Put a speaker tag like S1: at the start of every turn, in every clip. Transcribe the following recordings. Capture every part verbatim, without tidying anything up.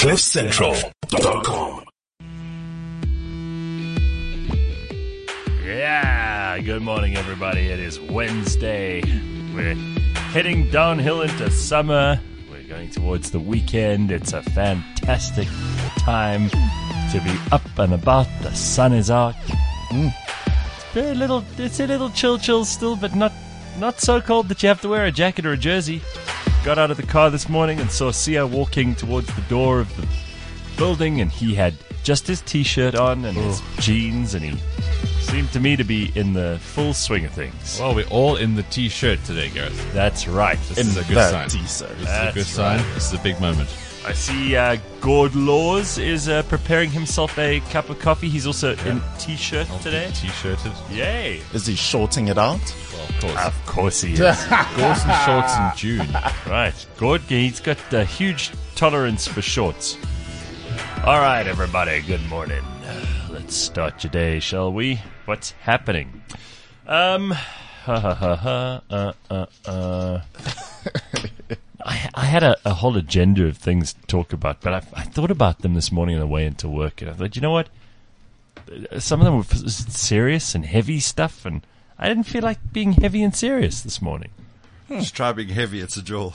S1: cliff central dot com.
S2: Yeah, good morning, everybody. It is Wednesday. We're heading downhill into summer. We're going towards the weekend. It's a fantastic time to be up and about. The sun is out. Mm. It's very little. It's a little chill, chill still, but not not so cold that you have to wear a jacket or a jersey. Got out of the car this morning and saw Sia walking towards the door of the building, and he had just his t-shirt on and his jeans, and he seemed to me to be in the full swing of things.
S3: Well, we're all in the t-shirt today, Gareth.
S2: That's right.
S3: This
S4: in
S3: is a good sign.
S4: T-shirt.
S3: This is
S2: That's
S3: a good sign.
S2: right.
S3: This is a big moment.
S2: I see uh, Gord Laws is uh, preparing himself a cup of coffee. He's also in t-shirt
S3: I'll
S2: today.
S3: be T-shirted.
S2: Yay.
S4: Is he shorting it out?
S3: Well, of course.
S2: Of course he is.
S3: Gordon shorts in June.
S2: Right. Gord, he's got a huge tolerance for shorts. All right, everybody. Good morning. Let's start your day, shall we? What's happening? Um, ha ha ha ha, uh, uh, uh. I, I had a, a whole agenda of things to talk about, but I, I thought about them this morning on the way into work, and I thought, you know what? Some of them were serious and heavy stuff, and I didn't feel like being heavy and serious this morning.
S5: Just try being heavy, it's a jewel.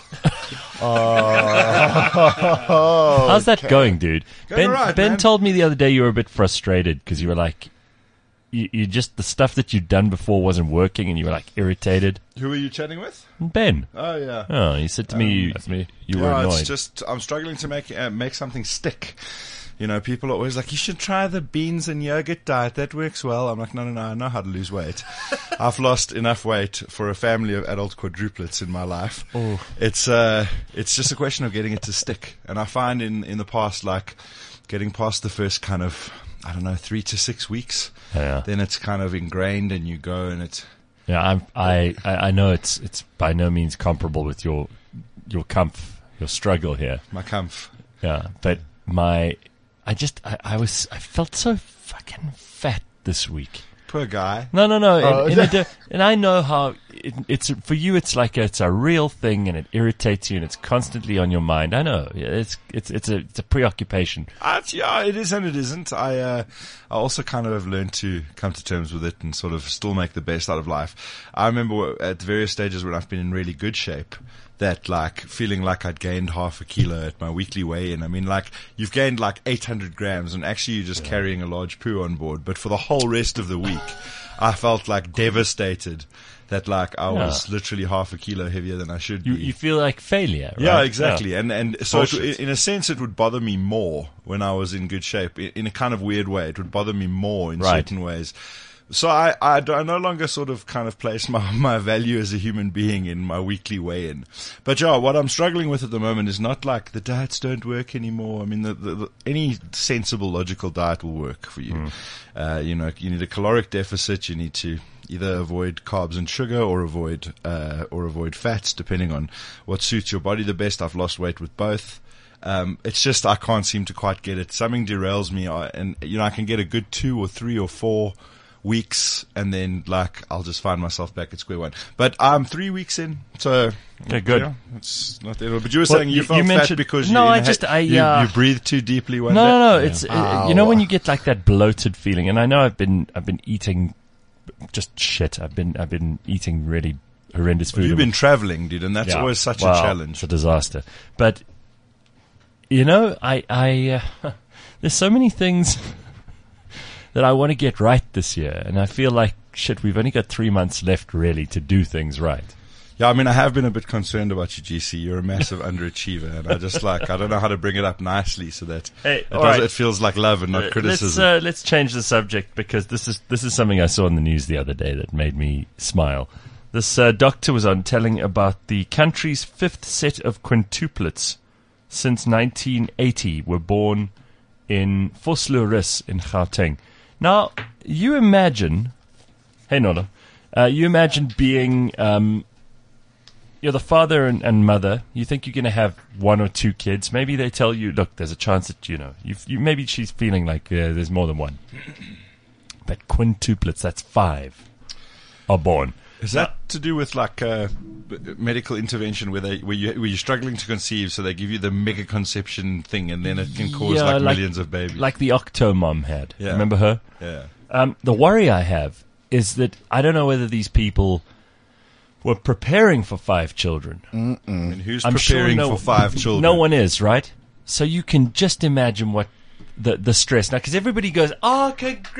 S4: Oh,
S2: How's that going, dude?
S5: Going
S2: Ben,
S5: all right,
S2: Ben
S5: man.
S2: told me the other day you were a bit frustrated because you were like, you, you just, the stuff that you'd done before wasn't working, and you were like irritated.
S5: Who are you chatting with?
S2: Ben.
S5: Oh, yeah.
S2: Oh, he said to me, you,
S3: That's me.
S2: you were
S5: Yeah,
S2: annoyed.
S5: it's just, I'm struggling to make uh, make something stick. You know, people are always like, you should try the beans and yogurt diet. That works well. I'm like, no, no, no, I know how to lose weight. I've lost enough weight for a family of adult quadruplets in my life.
S2: Oh.
S5: It's uh, it's just a question of getting it to stick. And I find in, in the past, like, getting past the first kind of, I don't know, three to six weeks,
S2: Yeah.
S5: then it's kind of ingrained and you go and it's...
S2: Yeah, I'm, I, I I know it's it's by no means comparable with your your comf, your struggle here.
S5: My comf.
S2: Yeah, but my, I just, I, I was, I felt so fucking fat this week.
S5: Poor guy.
S2: No, no, no.
S4: Oh,
S2: in, in a di- and I know how it, it's for you. It's like a, it's a real thing, and it irritates you, and it's constantly on your mind. I know. Yeah, It's it's it's a it's a preoccupation.
S5: Uh, yeah, it is and it isn't. I uh, I also kind of have learned to come to terms with it and sort of still make the best out of life. I remember at various stages when I've been in really good shape, that like feeling like I'd gained half a kilo at my weekly weigh-in. I mean, like you've gained like eight hundred grams, and actually you're just carrying a large poo on board. But for the whole rest of the week, I felt like devastated that like I was
S2: Yeah.
S5: literally half a kilo heavier than I should
S2: You
S5: be.
S2: you feel like failure.
S5: Yeah,
S2: right?
S5: exactly. And and so it,
S2: Bullshit.
S5: in a sense, it would bother me more when I was in good shape. In, in a kind of weird way, it would bother me more in
S2: Right.
S5: certain ways. So I, I, I no longer sort of kind of place my, my value as a human being in my weekly weigh-in. But yeah, what I'm struggling with at the moment is not like the diets don't work anymore. I mean, the, the, the, any sensible, logical diet will work for you.
S2: Mm.
S5: Uh, you know, you need a caloric deficit. You need to either avoid carbs and sugar or avoid, uh, or avoid fats, depending on what suits your body the best. I've lost weight with both. Um, it's just I can't seem to quite get it. Something derails me, I, and you know I can get a good two or three or four weeks, and then like I'll just find myself back at square one. But I'm three weeks in, so
S2: Yeah, good.
S5: yeah, it's not the end. But you were
S2: Well,
S5: saying you,
S2: you-
S5: felt
S2: you
S5: fat
S2: mentioned-
S5: because
S2: No,
S5: you
S2: I
S5: inha-
S2: just- I,
S5: you,
S2: uh,
S5: you breathed too deeply one
S2: No,
S5: day.
S2: no, no. It's uh, you know
S4: Ow.
S2: when you get like that bloated feeling, and I know I've been I've been eating just shit. I've been I've been eating really horrendous food.
S5: You've been traveling, dude, and that's
S2: Yeah.
S5: always such
S2: Well,
S5: a challenge.
S2: It's a disaster. But you know, I I uh, there's so many things that I want to get right this year, and I feel like shit. We've only got three months left, really, to do things right.
S5: Yeah, I mean, I have been a bit concerned about you, G C. You're a massive underachiever, and I just like I don't know how to bring it up nicely so that
S2: Hey,
S5: it,
S2: all
S5: does,
S2: right.
S5: it feels like love and not
S2: Uh,
S5: criticism.
S2: Let's uh, let's change the subject because this is this is something I saw in the news the other day that made me smile. This uh, doctor was on telling about the country's fifth set of quintuplets since nineteen eighty were born in Vosloorus in Gauteng. Now, you imagine, hey Nola, uh, you imagine being, um, you're the father and, and mother. You think you're going to have one or two kids. Maybe they tell you, look, there's a chance that, you know, you, you maybe she's feeling like uh, there's more than one. But quintuplets, that's five, are born.
S5: Is that to do with like uh, b- medical intervention where they where you where you're struggling to conceive, so they give you the mega conception thing, and then it can cause
S2: Yeah,
S5: like,
S2: like-
S5: millions of babies?
S2: Like the Octomom had.
S5: Yeah.
S2: Remember her?
S5: yeah.
S2: Um, the worry I have is that I don't know whether these people were preparing for five children.
S5: And who's
S2: I'm sure
S5: preparing
S2: no-
S5: for five children?
S2: No one is, right? So you can just imagine what the the stress now, because everybody goes, "Oh,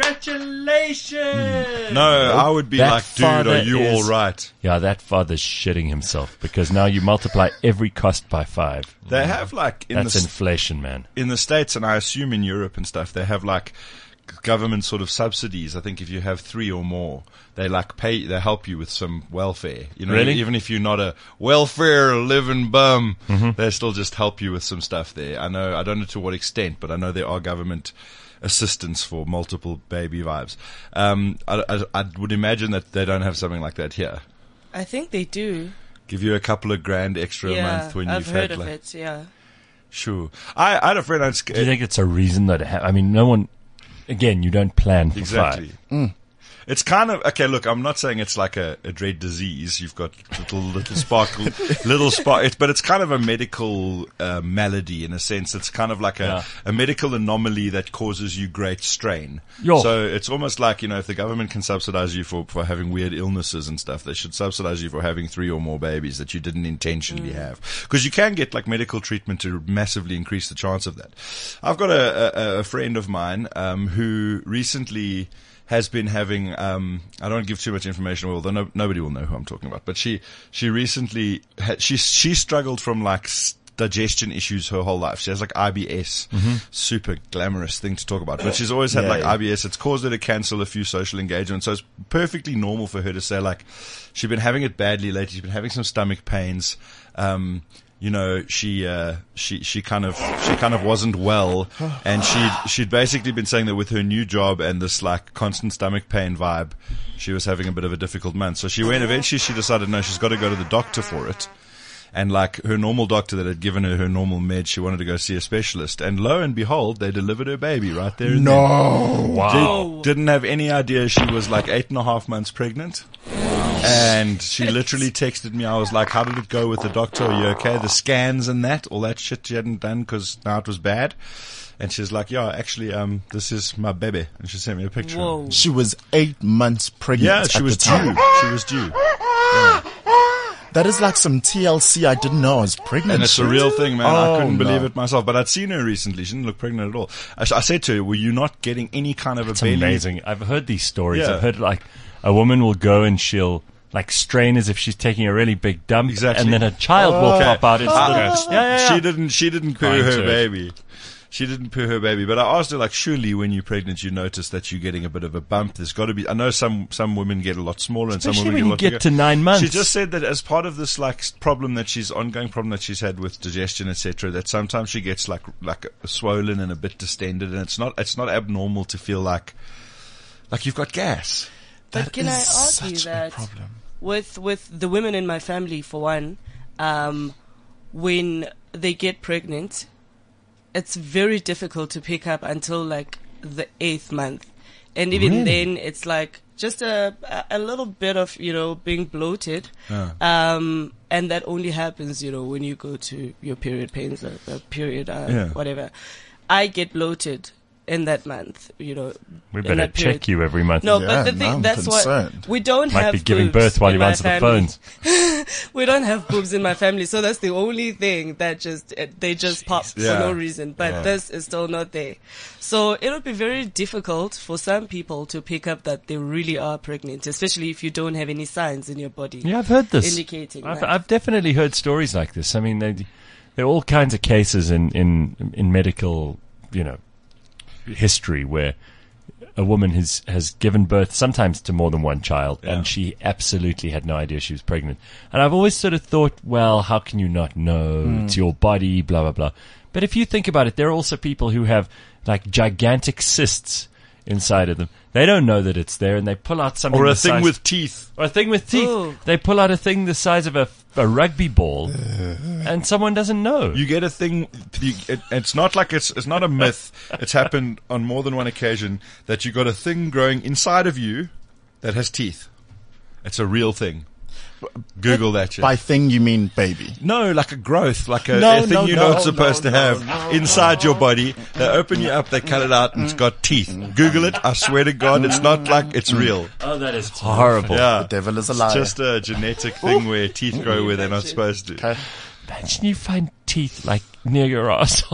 S2: congratulations!"
S5: No, I would be
S2: That
S5: like, dude,
S2: father
S5: are you
S2: is-
S5: all right?
S2: Yeah, that father's shitting himself because now you multiply every cost by five.
S5: They have like in
S2: That's
S5: the
S2: inflation, man.
S5: in the States, and I assume in Europe and stuff, they have like government sort of subsidies. I think if you have three or more, they like pay, they help you with some welfare. You know,
S2: Really?
S5: even if you're not a welfare living bum,
S2: Mm-hmm.
S5: they still just help you with some stuff there. I know, I don't know to what extent, but I know there are government assistance for multiple baby vibes. Um, I, I, I would imagine that they don't have something like that here.
S6: I think they do.
S5: Give you a couple of grand extra a
S6: yeah,
S5: month when
S6: I've
S5: you've
S6: heard
S5: had
S6: of
S5: like,
S6: it. Yeah.
S5: sure. I, I had a friend. I'd,
S2: Do you think it's a reason that it ha- I mean, no one. Again, you don't plan for
S5: Exactly.
S2: five.
S5: It's kind of okay. Look, I'm not saying it's like a, a dread disease. You've got little little sparkle, little spark. It's, but it's kind of a medical uh, malady in a sense. It's kind of like a,
S2: Yeah.
S5: a medical anomaly that causes you great strain.
S2: Yo.
S5: So it's almost like, you know, if the government can subsidize you for for having weird illnesses and stuff, they should subsidize you for having three or more babies that you didn't intentionally have. Because you can get like medical treatment to massively increase the chance of that. I've got a a, a friend of mine um, who recently has been having, um, I don't give too much information, although no, nobody will know who I'm talking about, but she, she recently had, she, she struggled from like s- digestion issues her whole life. She has like I B S, super glamorous thing to talk about, but she's always had
S4: Yeah,
S5: like
S4: yeah.
S5: I B S. It's caused her to cancel a few social engagements. So it's perfectly normal for her to say like, she's been having it badly lately. She's been having some stomach pains. Um, you know, she, uh, she, she kind of, she kind of wasn't well, and she'd, she'd basically been saying that with her new job and this like constant stomach pain vibe, she was having a bit of a difficult month. So she went, eventually she decided, no, she's got to go to the doctor for it. And like her normal doctor that had given her her normal meds, she wanted to go see a specialist. And lo and behold, they delivered her baby right there and
S4: No.
S2: Wow.
S5: Did, didn't have any idea she was like eight and a half months pregnant. And she literally texted me. I was like, how did it go with the doctor? Are you okay? The scans and that, all that shit she hadn't done because now it was bad. And she's like, yeah, actually, um, this is my baby. And she sent me a picture.
S6: Whoa.
S4: She was eight months pregnant.
S5: Yeah, she
S4: at
S5: was
S4: the time.
S5: due. She was due.
S4: That is like some T L C. I didn't know I was pregnant.
S5: And it's a
S4: shit.
S5: real thing, man.
S4: Oh,
S5: I couldn't
S4: no.
S5: believe it myself. But I'd seen her recently. She didn't look pregnant at all. I, I said to her, were you not getting any kind of a
S2: It's
S5: belly?
S2: amazing. I've heard these stories.
S5: Yeah.
S2: I've heard like a woman will go and she'll like strain as if she's taking a really big dump,
S5: Exactly.
S2: and then a child will
S5: Okay.
S2: pop out. It's
S5: Ah.
S2: yeah, yeah, yeah.
S5: She didn't, she didn't poo
S2: Crying
S5: her
S2: to it.
S5: baby. She didn't poo her baby. But I asked her, like, surely when you're pregnant, you notice that you're getting a bit of a bump. There's got to be, I know some, some women get a lot smaller and some
S2: Especially
S5: women
S2: when you
S5: get a lot
S2: get
S5: bigger.
S2: to nine months.
S5: She just said that as part of this like s- problem that she's ongoing problem that she's had with digestion, et cetera, that sometimes she gets like like swollen and a bit distended, and it's not it's not abnormal to feel like like you've got gas.
S6: But
S4: That
S6: can I
S4: is
S6: ask you
S4: such a
S6: that
S4: problem.
S6: with with the women in my family, for one, um, when they get pregnant, it's very difficult to pick up until like the eighth month, and even then, it's like just a a- a little bit of, you know, being bloated,
S5: Yeah.
S6: um, and that only happens, you know, when you go to your period pains or the period, uh,
S5: Yeah.
S6: whatever. I get bloated in that month, you know.
S2: we
S6: in
S2: better
S6: that period.
S2: check you every month.
S6: No,
S4: Yeah,
S6: but the
S4: now
S6: thing
S4: I'm
S6: that's
S4: concerned.
S6: what we don't
S2: Might
S6: have.
S2: be giving
S6: boobs
S2: birth while
S6: in
S2: you
S6: my
S2: answer the
S6: family.
S2: phones.
S6: We don't have boobs in my family, so that's the only thing that just uh, they just pop
S5: Yeah.
S6: for no reason. But
S5: Yeah.
S6: this is still not there, so it'll be very difficult for some people to pick up that they really are pregnant, especially if you don't have any signs in your body.
S2: Yeah, I've heard this.
S6: Indicating
S2: I've,
S6: that.
S2: I've definitely heard stories like this. I mean, they, there are all kinds of cases in, in, in medical, you know, history where a woman has, has given birth sometimes to more than one child,
S5: Yeah.
S2: and she absolutely had no idea she was pregnant. And I've always sort of thought, well, how can you not know? It's your body, blah, blah, blah. But if you think about it, there are also people who have like gigantic cysts inside of them. They don't know that it's there, and they pull out something
S5: Or a
S2: the
S5: thing
S2: size-
S5: with teeth.
S2: or a thing with teeth.
S6: Ooh.
S2: They pull out a thing the size of a, a rugby ball, and someone doesn't know.
S5: You get a thing. You, it, it's not like it's it's not a myth. It's happened on more than one occasion that you got a thing growing inside of you that has teeth. It's a real thing. Google that shit.
S4: By thing, you mean baby.
S5: No, like a growth, like a,
S4: No,
S5: a thing
S4: no,
S5: you're
S4: no,
S5: not supposed
S4: no,
S5: to have
S4: no, no,
S5: inside your body. They open you up, they cut it out, and it's got teeth. Google it. I swear to God, it's not like it's real.
S2: Oh, that is horrible.
S5: Yeah,
S4: The devil is a
S5: it's
S4: liar.
S5: just a genetic thing where teeth grow where they're not supposed to.
S4: Okay.
S2: Imagine you find teeth like near your asshole.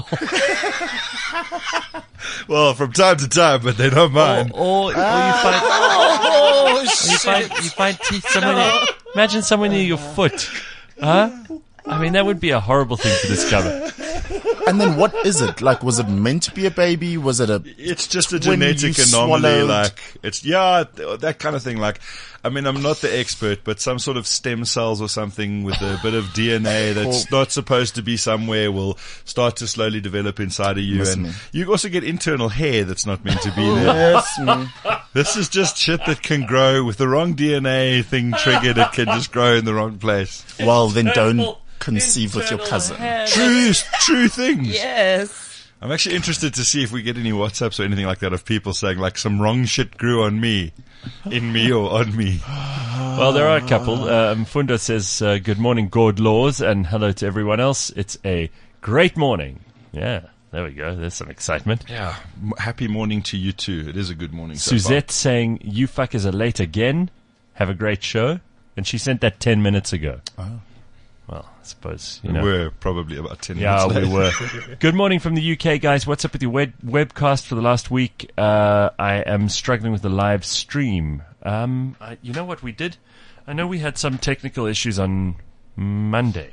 S5: Well, from time to time, but they're not mine.
S2: Or, or, or you find,
S6: Oh,
S2: or you find, you find teeth somewhere near, imagine somewhere near your foot. Huh? I mean, that would be a horrible thing to discover.
S4: And then what is it? Like, was it meant to be a baby? Was it a...
S5: It's just a
S4: When
S5: genetic
S4: you
S5: anomaly,
S4: swallowed-
S5: like, it's, yeah, th- that kind of thing. Like, I mean, I'm not the expert, but some sort of stem cells or something with a bit of D N A that's not supposed to be somewhere will start to slowly develop inside of you.
S4: Miss
S5: And
S4: me.
S5: you also get internal hair that's not meant to be there.
S4: Yes, me.
S5: This is just shit that can grow with the wrong D N A thing triggered. It can just grow in the wrong place.
S4: Well, then don't conceive with your cousin.
S5: True, true things.
S6: Yes.
S5: I'm actually interested to see if we get any WhatsApps or anything like that of people saying like some wrong shit grew on me, in me or on me.
S2: Well, there are a couple. Um, Funda says, uh, good morning, Gord Laws, and hello to everyone else. It's a great morning. Yeah, there we go. There's some excitement.
S5: Yeah. M- Happy morning to you too. It is a good morning. So far.
S2: Suzette saying, you fuckers are late again. Have a great show. And she sent that ten minutes ago.
S4: Oh.
S2: Well, I suppose, you
S5: We
S2: know.
S5: were probably about ten
S2: Yeah,
S5: minutes
S2: we
S5: late.
S2: were. Good morning from the U K, guys. What's up with your web- webcast for the last week? Uh, I am struggling with the live stream. Um, I, you know what we did? I know we had some technical issues on Monday,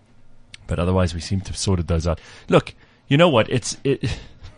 S2: but otherwise we seem to have sorted those out. Look, you know what? It's it.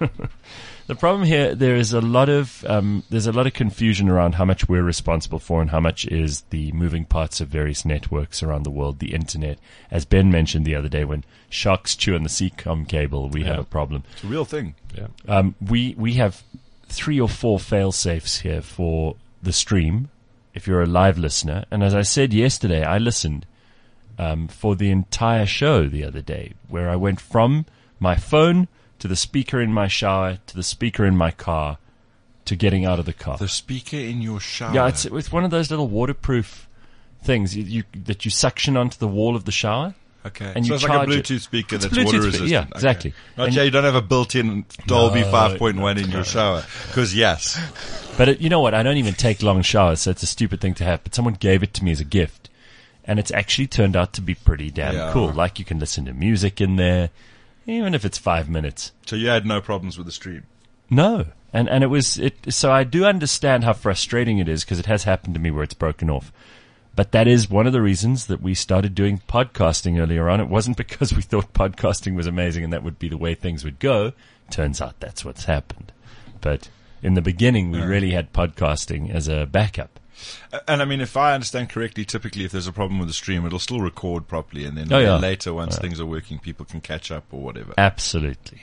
S2: The problem here, there is a lot of um, there's a lot of confusion around how much we're responsible for and how much is the moving parts of various networks around the world, the internet. As Ben mentioned the other day, when sharks chew on the C COM cable, we have
S3: Yeah.
S2: a problem.
S5: It's a real thing.
S3: Yeah.
S2: Um, we we have three or four fail safes here for the stream. If you're a live listener, and as I said yesterday, I listened um, for the entire show the other day, where I went from my phone to the speaker in my shower, to the speaker in my car, to getting out of the car.
S5: The speaker in your shower.
S2: Yeah, it's it's one of those little waterproof things you, you that you suction onto the wall of the shower.
S5: Okay.
S2: and
S5: so
S2: you
S5: it's like a
S2: charge it.
S5: Bluetooth speaker
S2: It's a
S5: that's
S2: Bluetooth
S5: water
S2: speaker,
S5: resistant.
S2: yeah,
S5: Okay.
S2: exactly.
S5: Not
S2: And-
S5: yeah, you don't have a built-in Dolby
S2: No,
S5: five point one in your shower. Because yes.
S2: But it, you know what? I don't even take long showers, so it's a stupid thing to have. But someone gave it to me as a gift, and it's actually turned out to be pretty damn
S5: Yeah.
S2: cool. Like you can listen to music in there, even if it's five minutes.
S5: So you had no problems with the stream.
S2: No, and and it was it. So I do understand how frustrating it is because it has happened to me where it's broken off. But that is one of the reasons that we started doing podcasting earlier on. It wasn't because we thought podcasting was amazing and that would be the way things would go. Turns out that's what's happened. But in the beginning, we really had podcasting as a backup.
S5: And I mean, if I understand correctly, typically if there's a problem with the stream, it'll still record properly, and then
S2: Oh, yeah.
S5: later, once things are working, people can catch up or whatever.
S2: Absolutely.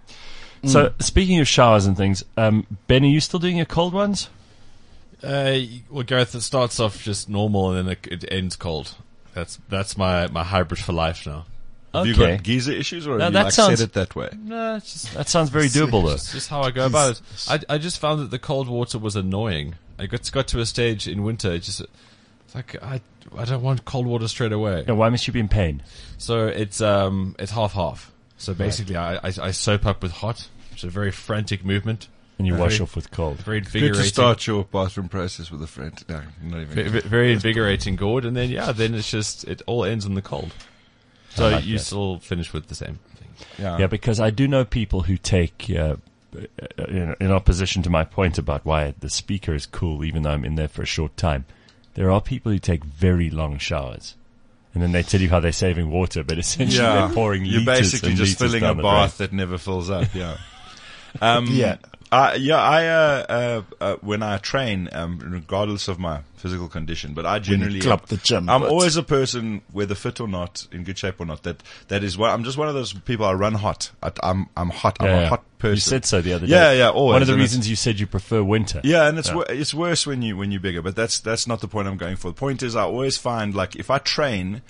S2: So, speaking of showers and things, um, Ben, are you still doing your cold ones?
S3: Uh, well, Gareth, it starts off just normal and then it, it ends cold. That's that's my, my hybrid for life now.
S5: Have you
S2: Okay.
S5: got geyser issues, or
S2: No,
S5: have you
S2: that
S5: like
S2: sounds-
S5: said it that way?
S3: No, it's just
S2: That sounds very doable, though.
S3: It's just how I go about it. I, I just found that the cold water was annoying. I got got to a stage in winter. It just it's like I I don't want cold water straight away.
S2: Now, why must you be in pain?
S3: So it's um it's half half. So basically, I, I I soap up with hot, which is a very frantic movement,
S2: And you wash
S3: Very-
S2: off with cold.
S3: very
S5: Good
S3: invigorating.
S5: to start your bathroom process with a friend. No, not even.
S3: Ve- ve- very invigorating, Gord, and then yeah, then it's just it all ends in the cold. So
S2: like
S3: you
S2: that.
S3: still finish with the same thing.
S5: Yeah.
S2: Yeah, because I do know people who take, uh, in, in opposition to my point about why the speaker is cool, even though I'm in there for a short time, there are people who take very long showers. And then they tell you how they're saving water, but essentially
S5: Yeah.
S2: they're pouring
S5: You're
S2: liters
S5: basically
S2: and
S5: just
S2: liters
S5: filling a
S2: down the
S5: bath
S2: drain.
S5: that never fills up. Yeah. Um,
S4: Yeah.
S5: I, yeah, I, uh, uh, uh, when I train, um, regardless of my physical condition, but I generally,
S4: club the gym,
S5: I'm
S4: but-
S5: always a person, whether fit or not, in good shape or not, that, that is what, I'm just one of those people, I run hot. I, I'm, I'm hot. I'm
S2: Yeah,
S5: a
S2: yeah.
S5: hot person.
S2: You said so the other day.
S5: Yeah, yeah, always.
S2: One of the
S5: And it's-
S2: reasons you said you prefer winter.
S5: Yeah, and it's wor- it's worse when you when you're bigger, but that's that's not the point I'm going for. The point is, I always find like if I train,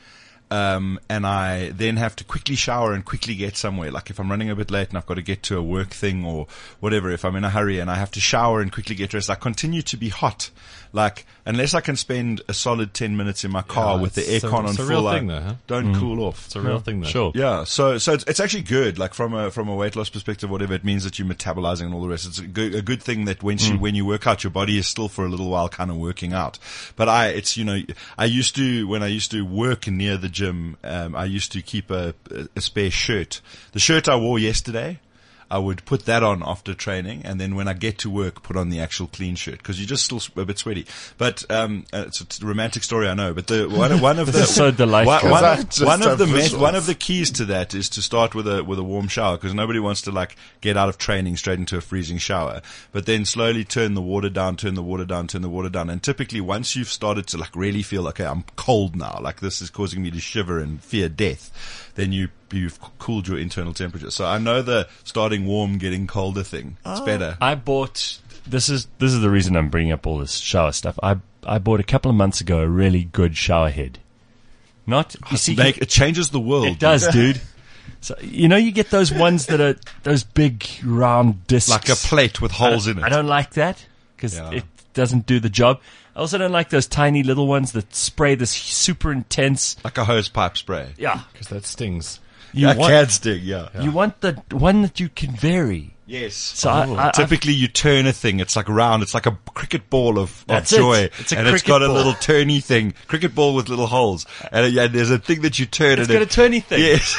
S5: Um, and I then have to quickly shower and quickly get somewhere. Like if I'm running a bit late and I've got to get to a work thing or whatever, if I'm in a hurry and I have to shower and quickly get dressed, I continue to be hot. Like, unless I can spend a solid ten minutes in my car
S3: Yeah,
S5: with the
S3: it's a-
S5: aircon on
S3: it's a
S5: full,
S3: real
S5: I
S3: thing though, huh?
S5: don't cool off.
S3: It's a real thing though.
S2: Sure.
S5: Yeah, so so it's, it's actually good. Like from a from a weight loss perspective, whatever, it means that you're metabolizing and all the rest. It's a good, a good thing that when you when you work out, your body is still for a little while kind of working out. But I, it's you know, I used to when I used to work near the gym, um, I used to keep a, a, a spare shirt. The shirt I wore yesterday, I would put that on after training, and then when I get to work, put on the actual clean shirt because you're just still a bit sweaty. But um, uh, it's, it's a romantic story, I know. But the one, of- one of the
S2: This is so delightful.
S5: one, one,
S4: I just
S5: one of
S4: have
S5: the me-
S4: visuals.
S5: one of the keys to that is to start with a with a warm shower because nobody wants to like get out of training straight into a freezing shower. But then slowly turn the water down, turn the water down, turn the water down, and typically once you've started to like really feel okay, I'm cold now, like this is causing me to shiver and fear death, then you you've cooled your internal temperature. So I know the starting warm, getting colder thing. It's better.
S2: I bought this is this is the reason I'm bringing up all this shower stuff. I I bought a couple of months ago a really good shower head. Not you see,
S5: Make, it changes the world.
S2: it does, dude. So you know you get those ones that are those big round discs,
S5: Like a plate with holes in it.
S2: I don't like that because
S5: Yeah.
S2: it doesn't do the job. I also don't like those tiny little ones that spray this super intense.
S5: Like a hose pipe spray.
S2: Yeah,
S3: Because that stings.
S2: you
S5: a
S2: want
S5: CAD stick, yeah.
S2: you want the one that you can vary.
S5: Yes.
S2: So I, I, I
S5: Typically, you turn a thing. It's like round. It's like a cricket ball of, of
S2: That's it.
S5: joy,
S2: It's a
S5: and it's
S2: cricket
S5: got a
S2: ball.
S5: little turny thing. Cricket ball with little holes, and, uh, yeah, there's a thing that you turn.
S2: It's
S5: and
S2: got a
S5: it,
S2: turny thing.
S5: Yes.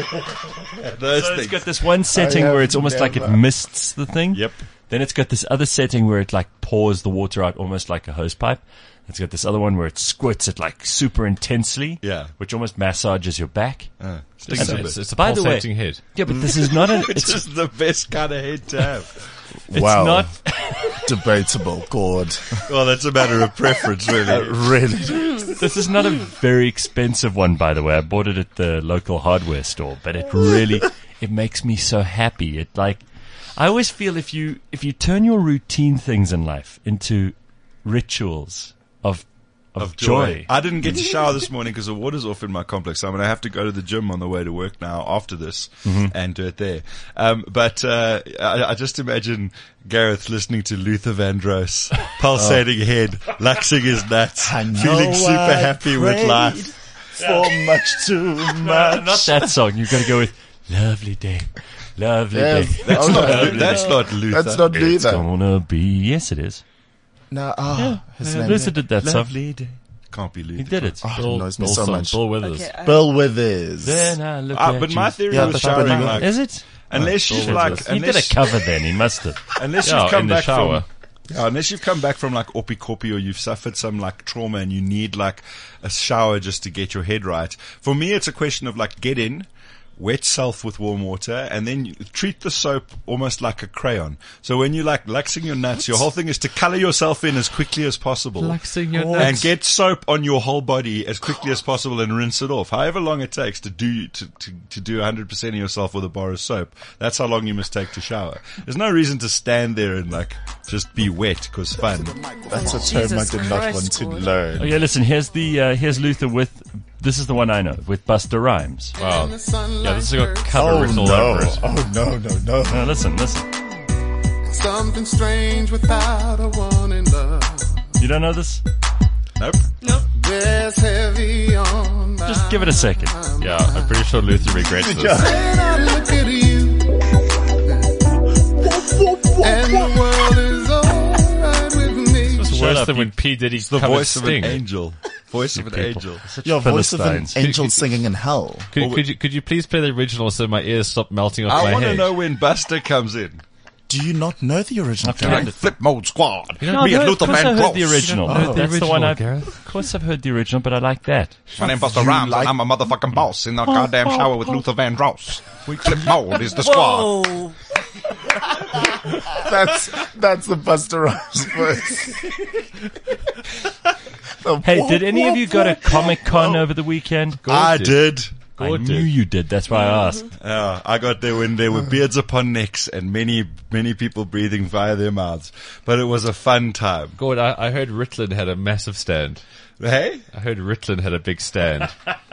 S5: Those
S2: So
S5: things.
S2: it's got this one setting
S4: have
S2: where it's almost like it
S4: never-
S2: mists the thing.
S5: Yep.
S2: Then it's got this other setting where it like pours the water out almost like a hose pipe. It's got this other one where it squirts it like super intensely.
S5: Yeah.
S2: Which almost massages your back.
S5: Uh,
S3: Stings
S2: And
S3: a
S2: it's-
S3: bit. It's a
S2: by the way-
S3: pulsating head.
S2: Yeah, but this is not an.
S5: Which
S2: It's,
S5: is the best kind of head to have.
S2: it's
S4: Wow.
S2: not.
S4: Debatable, God.
S5: Well, that's a matter of preference, really.
S4: Really?
S2: This is not a very expensive one, by the way. I bought it at the local hardware store, but it really it makes me so happy. It like I always feel if you if you turn your routine things in life into rituals of of,
S5: Of
S2: joy.
S5: joy. I didn't get to shower this morning because the water's off in my complex. So I'm going to have to go to the gym on the way to work now after this and do it there. Um, but uh, I, I just imagine Gareth listening to Luther Vandross, pulsating head, luxing his nuts,
S4: I know
S5: feeling super
S4: I
S5: happy with
S4: prayed
S5: life.
S4: For much too
S2: No,
S4: much.
S2: not that song. You've got to go with "Lovely Day, Lovely
S4: Yeah,
S2: Day."
S5: That's,
S4: Oh,
S5: not,
S4: no.
S5: that's not Luther.
S4: That's not
S2: It's
S4: Luther.
S2: gonna be. Yes, it is.
S4: No, oh, his
S2: Yeah,
S4: name.
S2: Luther did that song.
S5: Lovely day. Can't be Luther.
S2: He did it.
S4: Oh,
S3: Bill,
S4: it knows me
S3: Bill
S4: so
S3: song,
S4: much.
S3: Bill Withers.
S6: Okay, I-
S4: Bill Withers.
S2: Then I look
S5: Ah,
S2: at
S5: but
S2: you.
S5: my theory
S4: Yeah,
S5: was
S4: that's
S5: showering
S4: happening.
S5: like,
S2: Is it?
S5: unless
S3: Bill
S5: you've
S3: Withers.
S5: like,
S2: He did a
S5: unless,
S2: cover then. He must have.
S5: unless
S3: Yeah,
S5: you've come
S3: in the
S5: back
S3: shower.
S5: from, yeah, unless you've come back from like Opi Kopi or you've suffered some like trauma and you need like a shower just to get your head right. For me, it's a question of like get in, wet self with warm water, and then you treat the soap almost like a crayon. So when you like luxing your nuts, your whole thing is to color yourself in as quickly as possible.
S3: Luxing your
S5: and
S3: nuts.
S5: get soap on your whole body as quickly as possible and rinse it off. However long it takes to do to, to, to do one hundred percent of yourself with a bar of soap, that's how long you must take to shower. There's no reason to stand there and like just be wet because fun.
S4: That's a term
S6: Jesus
S4: I did not
S6: Christ,
S4: want to
S6: God.
S4: learn.
S2: Okay, listen. Here's the uh, here's Luther with. This is the one I know with Busta Rhymes.
S3: Wow. Yeah, this has got cover
S4: Oh
S3: written all
S4: no!
S3: over it.
S4: Oh no! No! No!
S2: Now listen, listen.
S7: Something strange without a one in love.
S2: You don't know this?
S5: Nope.
S6: Nope.
S7: There's heavy on my
S2: Just give it a second.
S3: Yeah, I'm pretty sure Luther regrets this.
S7: When I look at you, and the world is alright with me.
S3: It's
S2: Shut
S3: worse
S2: up,
S3: than
S2: you-
S3: when P. Diddy
S5: The
S3: covered
S5: voice of
S3: Sting.
S5: an angel. Voice of an angel.
S4: Your voice of an
S2: Philistines.
S4: angel singing in hell.
S3: Could, could you could you please play the original so my ears stop melting off
S5: I
S3: my
S5: want to
S3: head?
S5: know when Buster comes in.
S4: Do you not know the original?
S2: tried it.
S5: Flip Mode Squad.
S2: No,
S5: Me
S2: no,
S5: and
S2: of
S5: Luther
S2: course I heard
S5: Vandross.
S2: the original.
S3: You don't know the
S2: That's the one
S3: original,
S2: I.
S3: Gareth?
S2: Of course, I've heard the original, but I like that.
S5: My name's Buster
S4: You
S5: Rhymes,
S4: like-
S5: and I'm a motherfucking boss in the goddamn shower with Luther Vandross. Flip Mode is the squad.
S6: Whoa.
S4: That's that's the Buster Rhymes voice. The
S2: Hey,
S4: whoop,
S2: did any of
S4: whoop,
S2: you go to
S4: whoop,
S2: Comic Con
S4: whoop.
S2: over the weekend?
S5: I did.
S2: I
S3: Gord
S2: knew
S3: did.
S2: you did. That's why I asked.
S5: Yeah, I got there when there were beards upon necks and many, many people breathing via their mouths. But it was a fun time.
S3: God, I, I heard Ritlin had a massive stand.
S5: Hey?
S3: I heard Ritlin had a big stand.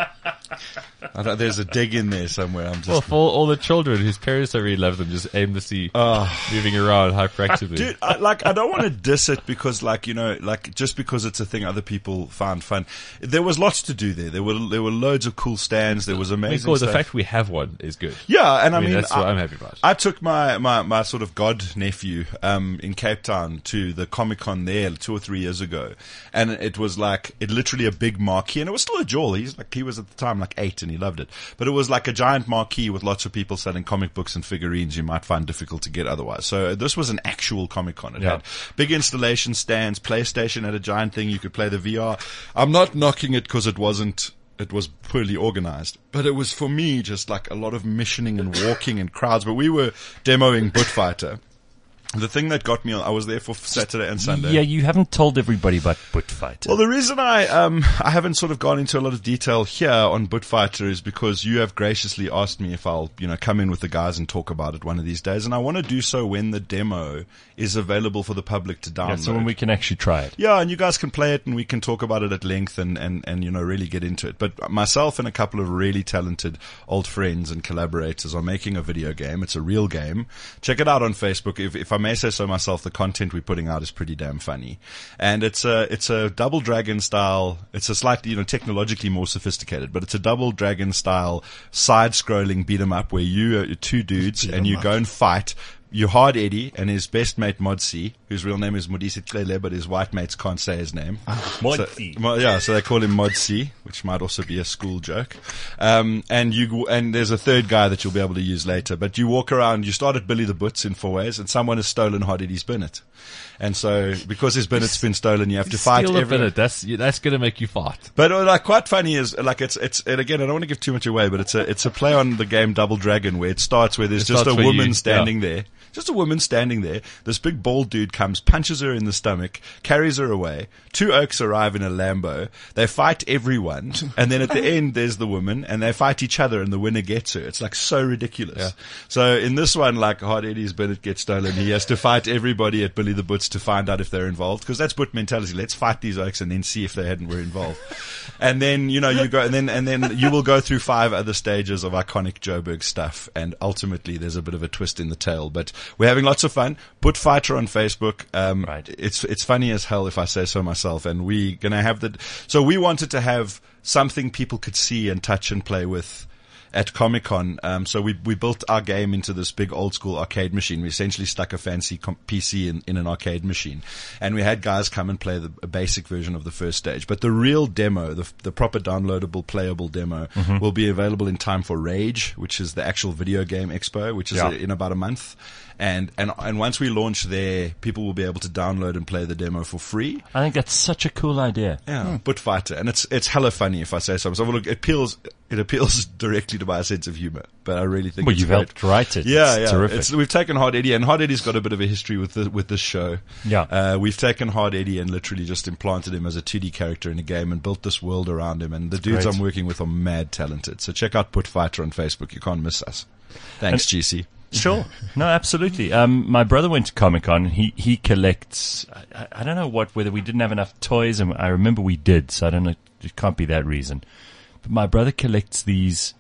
S5: I don't, there's a dig in there somewhere. I'm just.
S3: Well, for all, all the children whose parents don't really love them, just aimlessly moving around hyperactively.
S5: Dude, I, like, I don't want to diss it because, like, you know, like, just because it's a thing other people found fun. There was lots to do there. There were, there were loads of cool stands. There was amazing
S3: Because the
S5: stuff.
S3: fact we have one is good.
S5: Yeah, and I,
S3: I mean,
S5: mean,
S3: that's what
S5: I,
S3: I'm happy about.
S5: I took my, my, my sort of god nephew, um, in Cape Town to the Comic Con there two or three years ago. And it was like, it literally a big marquee, and it was still a jewel. He's like, he was at the time like eight and he loved it. But it was like a giant marquee with lots of people selling comic books and figurines you might find difficult to get otherwise. So this was an actual Comic Con. It
S3: Yeah.
S5: had big installation stands, PlayStation had a giant thing. You could play the V R. I'm not knocking it because it wasn't, it was poorly organized, but it was for me just like a lot of missioning and walking and crowds. But we were demoing Butt Fighter. The thing that got me, I was there for Saturday and Sunday.
S2: Yeah, you haven't told everybody about Butt Fighter.
S5: Well, the reason I um I haven't sort of gone into a lot of detail here on Butt Fighter is because you have graciously asked me if I'll, you know, come in with the guys and talk about it one of these days, and I want to do so when the demo is available for the public to download.
S2: yeah, so when we can actually try it.
S5: Yeah, and you guys can play it and we can talk about it at length and, and, and, you know, really get into it. But myself and a couple of really talented old friends and collaborators are making a video game. It's a real game. Check it out on Facebook. If, if I may say so myself, the content we're putting out is pretty damn funny. And it's a, it's a Double Dragon style, it's a slightly, you know, technologically more sophisticated, but it's a Double Dragon style side-scrolling beat 'em up where you are two dudes and you go and fight. You Hard Eddie and his best mate Modsi, whose real name is Modisi Tlele, but his white mates can't say his name.
S2: Modsi.
S5: So, Mo- yeah, so they call him Modsi, which might also be a school joke. Um, and you, and there's a third guy that you'll be able to use later. But you walk around, you start at Billy the Butts in four ways, and someone has stolen Hard Eddie's Bennett. And so, because his Bennett's been stolen, you have to fight
S3: Steal a
S5: everyone.
S3: minute. That's that's going to make you fight.
S5: But uh, like quite funny is like it's it's and again I don't want to give too much away, but it's a it's a play on the game Double Dragon where it starts where there's
S3: It
S5: just a
S3: starts where
S5: woman
S3: you-
S5: standing
S3: yeah.
S5: there. Just a woman standing there. This big bald dude comes, punches her in the stomach, carries her away. Two oaks arrive in a Lambo. They fight everyone. And then at the end, there's the woman and they fight each other and the winner gets her. It's like so ridiculous.
S3: Yeah.
S5: So in this one, like Hard Eddie's Bennett gets stolen. He has to fight everybody at Billy the Butts to find out if they're involved. Cause that's Butt mentality. Let's fight these oaks and then see if they hadn't were involved. And then, you know, you go, and then, and then you will go through five other stages of iconic Joburg stuff. And ultimately there's a bit of a twist in the tail, but we're having lots of fun. Butt Fighter on Facebook. Um,
S2: Right.
S5: it's, it's funny as hell if I say so myself. And we gonna have the, so we wanted to have something people could see and touch and play with at Comic Con. Um, so we, we built our game into this big old school arcade machine. We essentially stuck a fancy com- P C in, in an arcade machine. And we had guys come and play the a basic version of the first stage. But the real demo, the, the proper downloadable, playable demo
S2: Mm-hmm.
S5: will be available in time for Rage, which is the actual video game expo, which is
S2: Yeah.
S5: in about a month. And, and, and once we launch there, people will be able to download and play the demo for free.
S2: I think that's such a cool idea.
S5: Yeah, Butt Fighter, and it's it's hella funny if I say so. So look, it appeals it appeals directly to my sense of humor, but I really think
S2: Well,
S5: it's
S2: you've
S5: great.
S2: helped write it.
S5: Yeah,
S2: It's
S5: yeah.
S2: terrific.
S5: It's, we've taken Hard Eddie, and Hard Eddie's got a bit of a history with the, with this show.
S2: Yeah.
S5: uh, we've taken Hard Eddie and literally just implanted him as a two D character in a game and built this world around him. And the dudes
S2: Great.
S5: I'm working with are mad talented. So check out Butt Fighter on Facebook. You can't miss us. Thanks, G C.
S2: Sure. No, absolutely. Um, my brother went to Comic Con. He he collects. I, I don't know what whether we didn't have enough toys, and I remember we did. So I don't know. It can't be that reason. But my brother collects these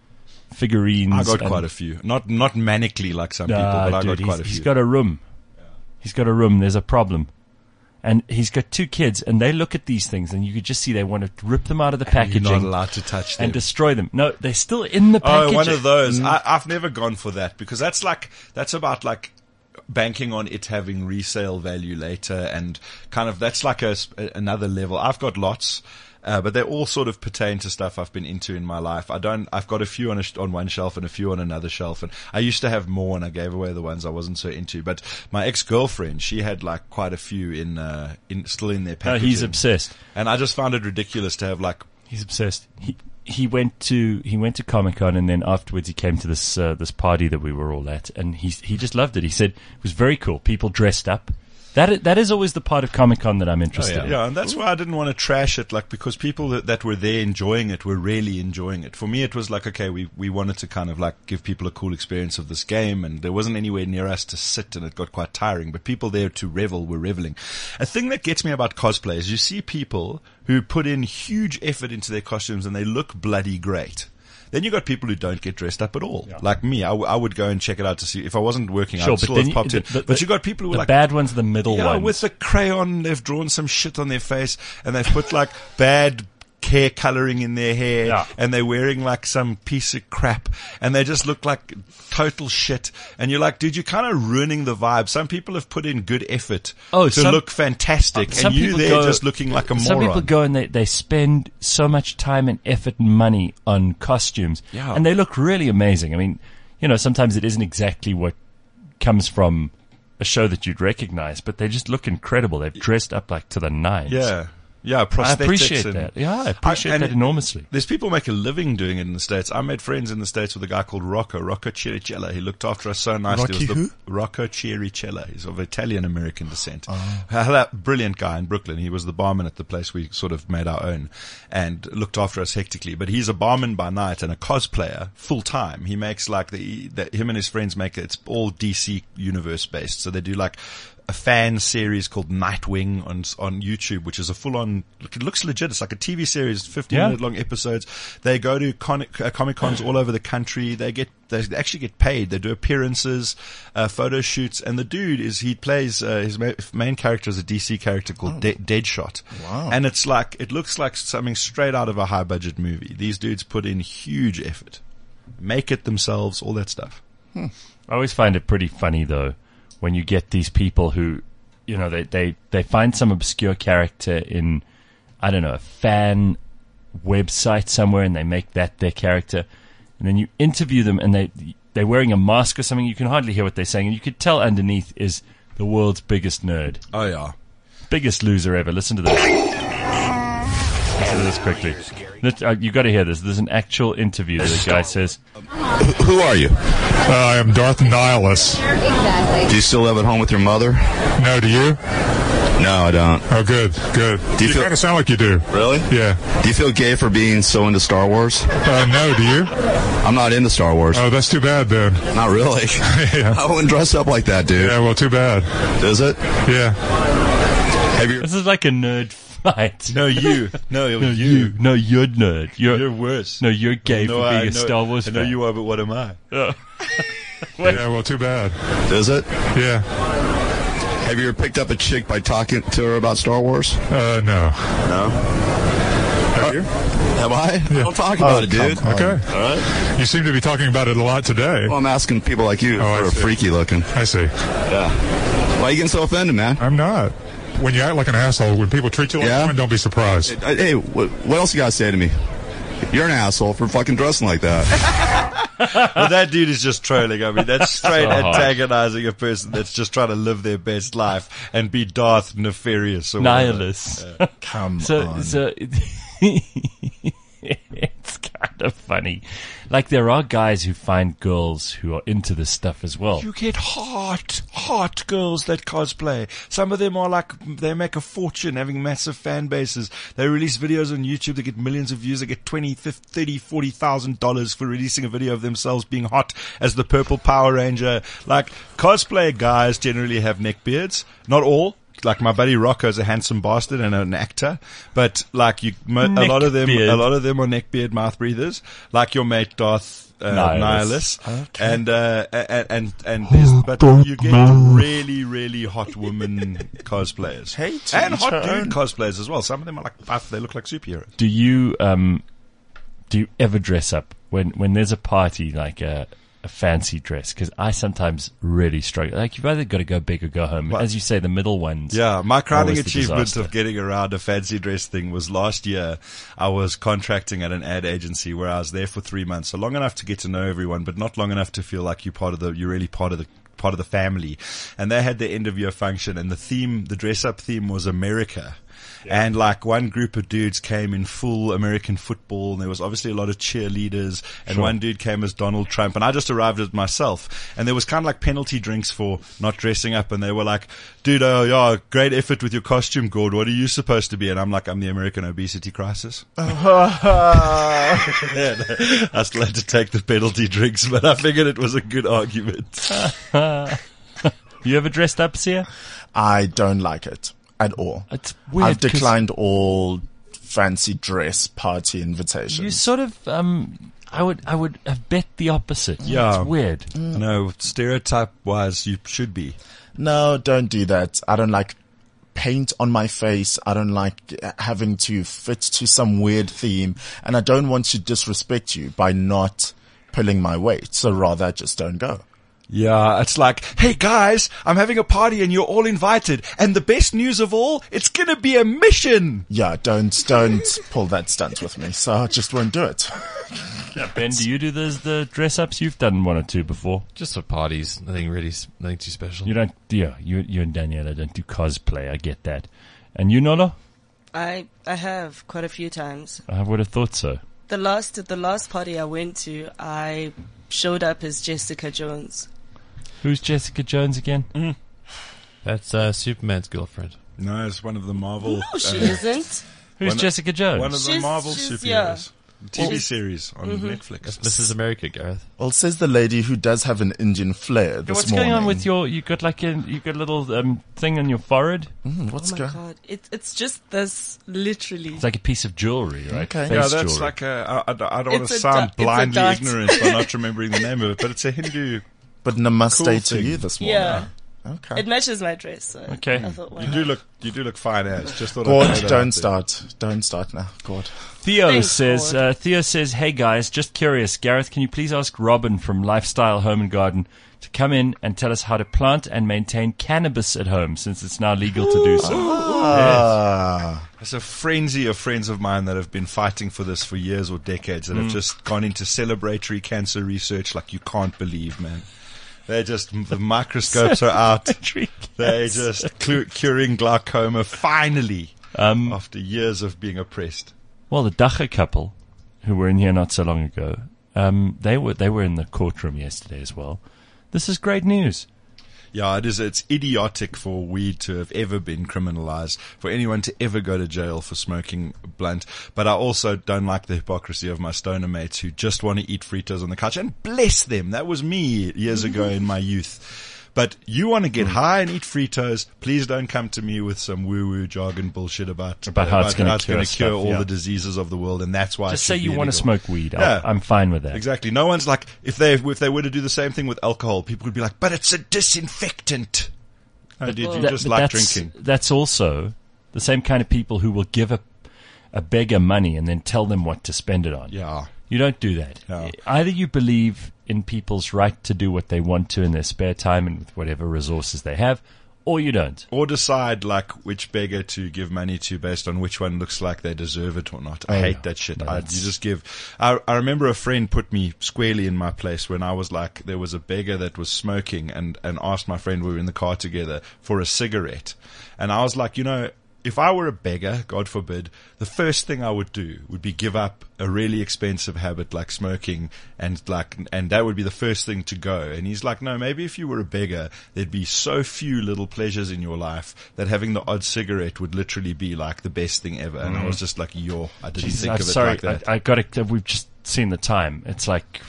S2: figurines.
S5: I got
S2: and-
S5: quite a few. Not not manically like some people,
S2: Ah,
S5: but I
S2: dude,
S5: got quite
S2: he's,
S5: a few.
S2: he's got a room. He's got a room. There's a problem. And he's got two kids, and they look at these things, and you could just see they want to rip them out of the
S5: You're
S2: packaging
S5: not allowed to touch them.
S2: and destroy them. No, they're still in the
S5: Oh,
S2: packaging.
S5: one of those. I, I've never gone for that because that's like that's about like banking on it having resale value later, and kind of that's like a, another level. I've got lots. Uh, but they all sort of pertain to stuff I've been into in my life. I don't, I've got a few on a, on one shelf and a few on another shelf. And I used to have more and I gave away the ones I wasn't so into. But my ex-girlfriend, she had like quite a few in, uh, in, still in their
S2: No,
S5: packaging.
S2: he's obsessed.
S5: And I just found it ridiculous to have like,
S2: He's obsessed. He he went to he went to Comic Con, and then afterwards he came to this uh, this party that we were all at, and he he just loved it. He said it was very cool. People dressed up. That is, that is always the part of Comic Con that I'm interested
S3: Oh, yeah.
S2: in.
S5: Yeah, and that's why I didn't want to trash it, like, because people that, that were there enjoying it were really enjoying it. For me, it was like, okay, we, we wanted to kind of like give people a cool experience of this game, and there wasn't anywhere near us to sit, and it got quite tiring, but people there to revel were reveling. A thing that gets me about cosplay is you see people who put in huge effort into their costumes and they look bloody great. Then you got people who don't get dressed up at all. Yeah. Like me, I, w- I would go and check it out to see if I wasn't working.
S2: Sure,
S5: I'd
S2: but
S5: still
S2: then
S5: have
S2: you,
S5: popped
S2: the,
S5: in.
S2: the,
S5: But you got people who
S2: the
S5: are like
S2: bad ones, the middle
S5: yeah,
S2: ones.
S5: with the crayon, they've drawn some shit on their face, and they've put like bad hair coloring in their hair,
S2: Yeah.
S5: and they're wearing like some piece of crap, and they just look like total shit. And you're like, dude, you're kind of ruining the vibe. Some people have put in good effort
S2: Oh,
S5: to
S2: some-
S5: look fantastic,
S2: Some
S5: and you
S2: people
S5: there
S2: go-
S5: just looking like a
S2: Some
S5: moron.
S2: people go and they, they spend so much time and effort and money on costumes,
S5: Yeah.
S2: and they look really amazing. I mean, you know, sometimes it isn't exactly what comes from a show that you'd recognize, but they just look incredible. They've dressed up like to the nines.
S5: yeah. Yeah,
S2: I
S5: prosthetics.
S2: appreciate
S5: and,
S2: that. Yeah, I appreciate
S5: I- and
S2: that
S5: it-
S2: enormously.
S5: There's people make a living doing it in the States. I made friends in the States with a guy called Rocco, Rocco Chiricella. He looked after us so nicely.
S4: Rocky
S5: It was the,
S4: who?
S5: Rocco Chiricella. He's of Italian-American descent. Oh. Brilliant guy in Brooklyn. He was the barman at the place we sort of made our own and looked after us hectically. But he's a barman by night and a cosplayer full-time. He makes like the, the him and his friends make it. It's all D C universe based. So they do like a fan series called Nightwing on on YouTube, which is a full-on. Look, it looks legit. It's like a T V series, fifteen-minute
S2: Yeah.
S5: long episodes. They go to con- uh, Comic Cons all over the country. They get they actually get paid. They do appearances, uh, photo shoots, and the dude is he plays uh, his ma- main character is a D C character called De- Deadshot.
S4: Wow.
S5: And it's like it looks like something straight out of a high-budget movie. These dudes put in huge effort, make it themselves, all that stuff.
S2: I always find it pretty funny, though, when you get these people who, you know, they, they, they find some obscure character in, I don't know, a fan website somewhere, and they make that their character, and then you interview them, and they, they're wearing a mask or something. You can hardly hear what they're saying, and you could tell underneath is the world's biggest nerd.
S5: Oh yeah.
S2: Biggest loser ever. Listen to this. Listen to this quickly. This- uh, you got to hear this. There's an actual interview that the guy says,
S1: Who are you?
S8: Uh, I am Darth Nihilus.
S1: Do you still live at home with your mother?
S8: No, do you?
S1: No, I don't.
S8: Oh, good, good.
S1: Do you
S8: You
S1: feel-
S8: kind of sound like you do.
S1: Really?
S8: Yeah.
S1: Do you feel gay for being so into Star Wars?
S8: Uh, no, do you?
S1: I'm not into Star Wars.
S8: Oh, that's too bad then.
S1: Not really.
S8: Yeah.
S1: I wouldn't dress up like that, dude.
S8: Yeah, well, too bad.
S1: Does it?
S8: Yeah.
S1: Have you?
S2: this is like a nerd fight.
S5: No, you. No, it
S2: No,
S5: was
S2: you.
S5: you.
S2: No, you're nerd. You're,
S5: You're worse.
S2: no, you're gay
S5: No,
S2: for being
S5: I
S2: a
S5: know-
S2: Star Wars
S5: I know
S2: fan.
S5: you are, but what am I?
S2: Oh.
S8: Yeah, well, too bad.
S1: Does it?
S8: Yeah.
S1: Have you ever picked up a chick by talking to her about Star Wars?
S8: Uh, no.
S1: No. Have you? Have I?
S8: Yeah.
S1: Don't talk about it, dude.
S8: Okay.
S1: All right.
S8: You seem to be talking about it a lot today.
S1: Well, I'm asking people like you
S8: Oh, I
S1: who are
S8: see.
S1: freaky looking.
S8: I see.
S1: Yeah. Why are you getting so offended, man?
S8: I'm not. When you act like an asshole, when people treat you like
S1: Yeah?
S8: one, don't be surprised.
S1: Uh, Hey, what, what else you gotta say to me? You're an asshole for fucking dressing like that.
S5: Well, that dude is just trolling. I mean, that's straight
S2: So hard.
S5: antagonizing a person that's just trying to live their best life and be Darth Nefarious or whatever.
S2: Nihilus.
S4: Come
S2: So,
S4: on.
S2: so it's kind of funny. Like, there are guys who find girls who are into this stuff as well.
S5: You get hot, hot girls that cosplay. Some of them are like, they make a fortune having massive fan bases. They release videos on YouTube. They get millions of views. They get twenty, fifty, thirty, forty thousand dollars for releasing a video of themselves being hot as the purple Power Ranger. Like, cosplay guys generally have neck beards. Not all. Like, my buddy Rocco is a handsome bastard and an actor, but like you, mo- a lot of them,
S2: Neckbeard.
S5: a lot of them are neckbeard mouth breathers. Like your mate Darth uh,
S2: Nihilus.
S5: Nihilus, and uh, and and and there's, but you get really really hot woman cosplayers,
S4: Hey, to
S5: and
S4: each
S5: hot
S4: her
S5: dude
S4: own.
S5: cosplayers as well. Some of them are like buff; they look like superheroes.
S2: Do you, um, do you ever dress up when, when there's a party, like a, a fancy dress? Because I sometimes really struggle. Like, you've either got to go big or go home.
S5: What?
S2: As you say, the middle ones.
S5: Yeah, my crowning
S2: Always the
S5: achievement
S2: disaster.
S5: of getting around a fancy dress thing was last year. I was contracting at an ad agency where I was there for three months, so long enough to get to know everyone, but not long enough to feel like you're part of the, you're really part of the, part of the family. And they had their end of year function, and the theme, the dress up theme was America. And like one group of dudes came in full American football, and there was obviously a lot of cheerleaders, and
S2: Sure.
S5: one dude came as Donald Trump, and I just arrived as myself, and there was kind of like penalty drinks for not dressing up, and they were like, dude, oh yeah, great effort with your costume, Gord, what are you supposed to be? And I'm like, I'm the American obesity crisis. Yeah, no, I still had to take the penalty drinks, but I figured it was a good argument.
S2: You ever dressed up, Sia?
S4: I don't like it at all.
S2: It's weird.
S4: I've
S2: 'cause
S4: declined all fancy dress party invitations.
S2: You sort of, um, I would, I would have bet the opposite.
S5: Yeah.
S2: It's weird.
S5: No, stereotype wise, you should be.
S4: No, don't do that. I don't like paint on my face. I don't like having to fit to some weird theme. And I don't want to disrespect you by not pulling my weight. So rather just don't go.
S5: Yeah, it's like, hey guys, I'm having a party and you're all invited. And the best news of all, it's gonna be a mission.
S4: Yeah, don't, don't pull that stunt with me. So I just won't do it.
S2: Ben, do you do the, the dress ups? You've done one or two before.
S3: Just for parties. Nothing really, s- nothing too special.
S2: You don't, yeah, you, you and Daniela don't do cosplay. I get that. And you, Nolo?
S6: I I have quite a few times.
S2: I would have thought so.
S6: The last the last party I went to, I showed up as Jessica Jones.
S2: Who's Jessica Jones again?
S3: That's uh, Superman's girlfriend.
S5: No, it's one of the Marvel.
S6: No, she
S5: uh,
S6: isn't.
S2: Who's
S5: One-
S2: Jessica Jones?
S5: One of the
S6: She's-
S5: Marvel
S6: she's- yeah.
S5: superheroes. T V
S6: Well-
S5: series on Netflix.
S3: That's Missus America, Gareth.
S4: Well, says the lady who does have an Indian flair this
S2: What's
S4: morning.
S2: going on with your? You got like a you got a little um, thing on your forehead.
S4: Mm, what's
S6: Oh my
S4: going
S6: god, it's it's just this literally.
S2: It's like a piece of jewelry, right?
S4: Okay.
S2: Face
S5: Yeah, that's
S2: jewelry.
S5: like a. I, I, I don't want
S6: It's
S5: to
S6: a
S5: sound
S6: da- it's a
S5: blindly
S6: dot.
S5: ignorant by not remembering the name of it, but it's a Hindu.
S4: But namaste
S5: Cool
S4: to
S5: thing.
S4: you this morning.
S6: Yeah,
S4: Okay.
S6: it matches my dress. So
S2: Okay.
S6: I thought, why
S5: You
S6: not?
S5: do look. You do look fine as. Just thought. I'd
S4: God,
S5: throw that out
S4: don't
S5: there.
S4: start. Don't start now. God.
S2: Theo
S6: Thanks,
S2: says,
S6: Lord.
S2: uh, Theo says, hey guys, just curious. Gareth, can you please ask Robin from Lifestyle Home and Garden to come in and tell us how to plant and maintain cannabis at home since it's now legal to do so?
S4: Ah.
S5: There's a frenzy of friends of mine that have been fighting for this for years or decades that
S2: Mm.
S5: have just gone into celebratory cancer research like you can't believe, man. They're just, the microscopes are out. They're just cu- curing glaucoma finally
S2: Um,
S5: after years of being oppressed.
S2: well, the Dacha couple, who were in here not so long ago, um, they were they were in the courtroom yesterday as well. This is great news.
S5: Yeah, it is. It's idiotic for weed to have ever been criminalized, for anyone to ever go to jail for smoking blunt. But I also don't like the hypocrisy of my stoner mates who just want to eat Fritos on the couch. And bless them. That was me years ago in my youth. But you want to get high and eat Fritos, please don't come to me with some woo-woo jargon bullshit about,
S2: About how it's gonna cure
S5: gonna
S2: stuff,
S5: all
S2: yeah.
S5: the diseases of the world, and that's why
S2: Just
S5: it
S2: say
S5: should
S2: you
S5: be
S2: want to
S5: illegal.
S2: smoke weed.
S5: Yeah.
S2: I'll, I'm fine with that.
S5: Exactly. No one's like, if they if they were to do the same thing with alcohol, people would be like, but it's a disinfectant. No, dude, you
S2: That-
S5: just
S2: but
S5: like
S2: that's,
S5: drinking.
S2: That's also the same kind of people who will give a, a beggar money and then tell them what to spend it on.
S5: Yeah.
S2: You don't do that.
S5: No.
S2: Either you believe in people's right to do what they want to in their spare time and with whatever resources they have, or you don't.
S5: Or decide like which beggar to give money to based on which one looks like they deserve it or not. I
S2: Oh,
S5: hate
S2: yeah.
S5: that shit.
S2: No,
S5: I, you
S2: that's-
S5: just give. I, I remember a friend put me squarely in my place when I was like, there was a beggar that was smoking and, and asked my friend, we were in the car together, for a cigarette. And I was like, you know, if I were a beggar, God forbid, the first thing I would do would be give up a really expensive habit like smoking, and like, and that would be the first thing to go. And he's like, no, maybe if you were a beggar, there'd be so few little pleasures in your life that having the odd cigarette would literally be like the best thing ever. And I was just like, yo, I didn't
S2: Jesus,
S5: think
S2: I'm
S5: of it
S2: sorry.
S5: like that.
S2: I, I got it. We've just seen the time. It's like,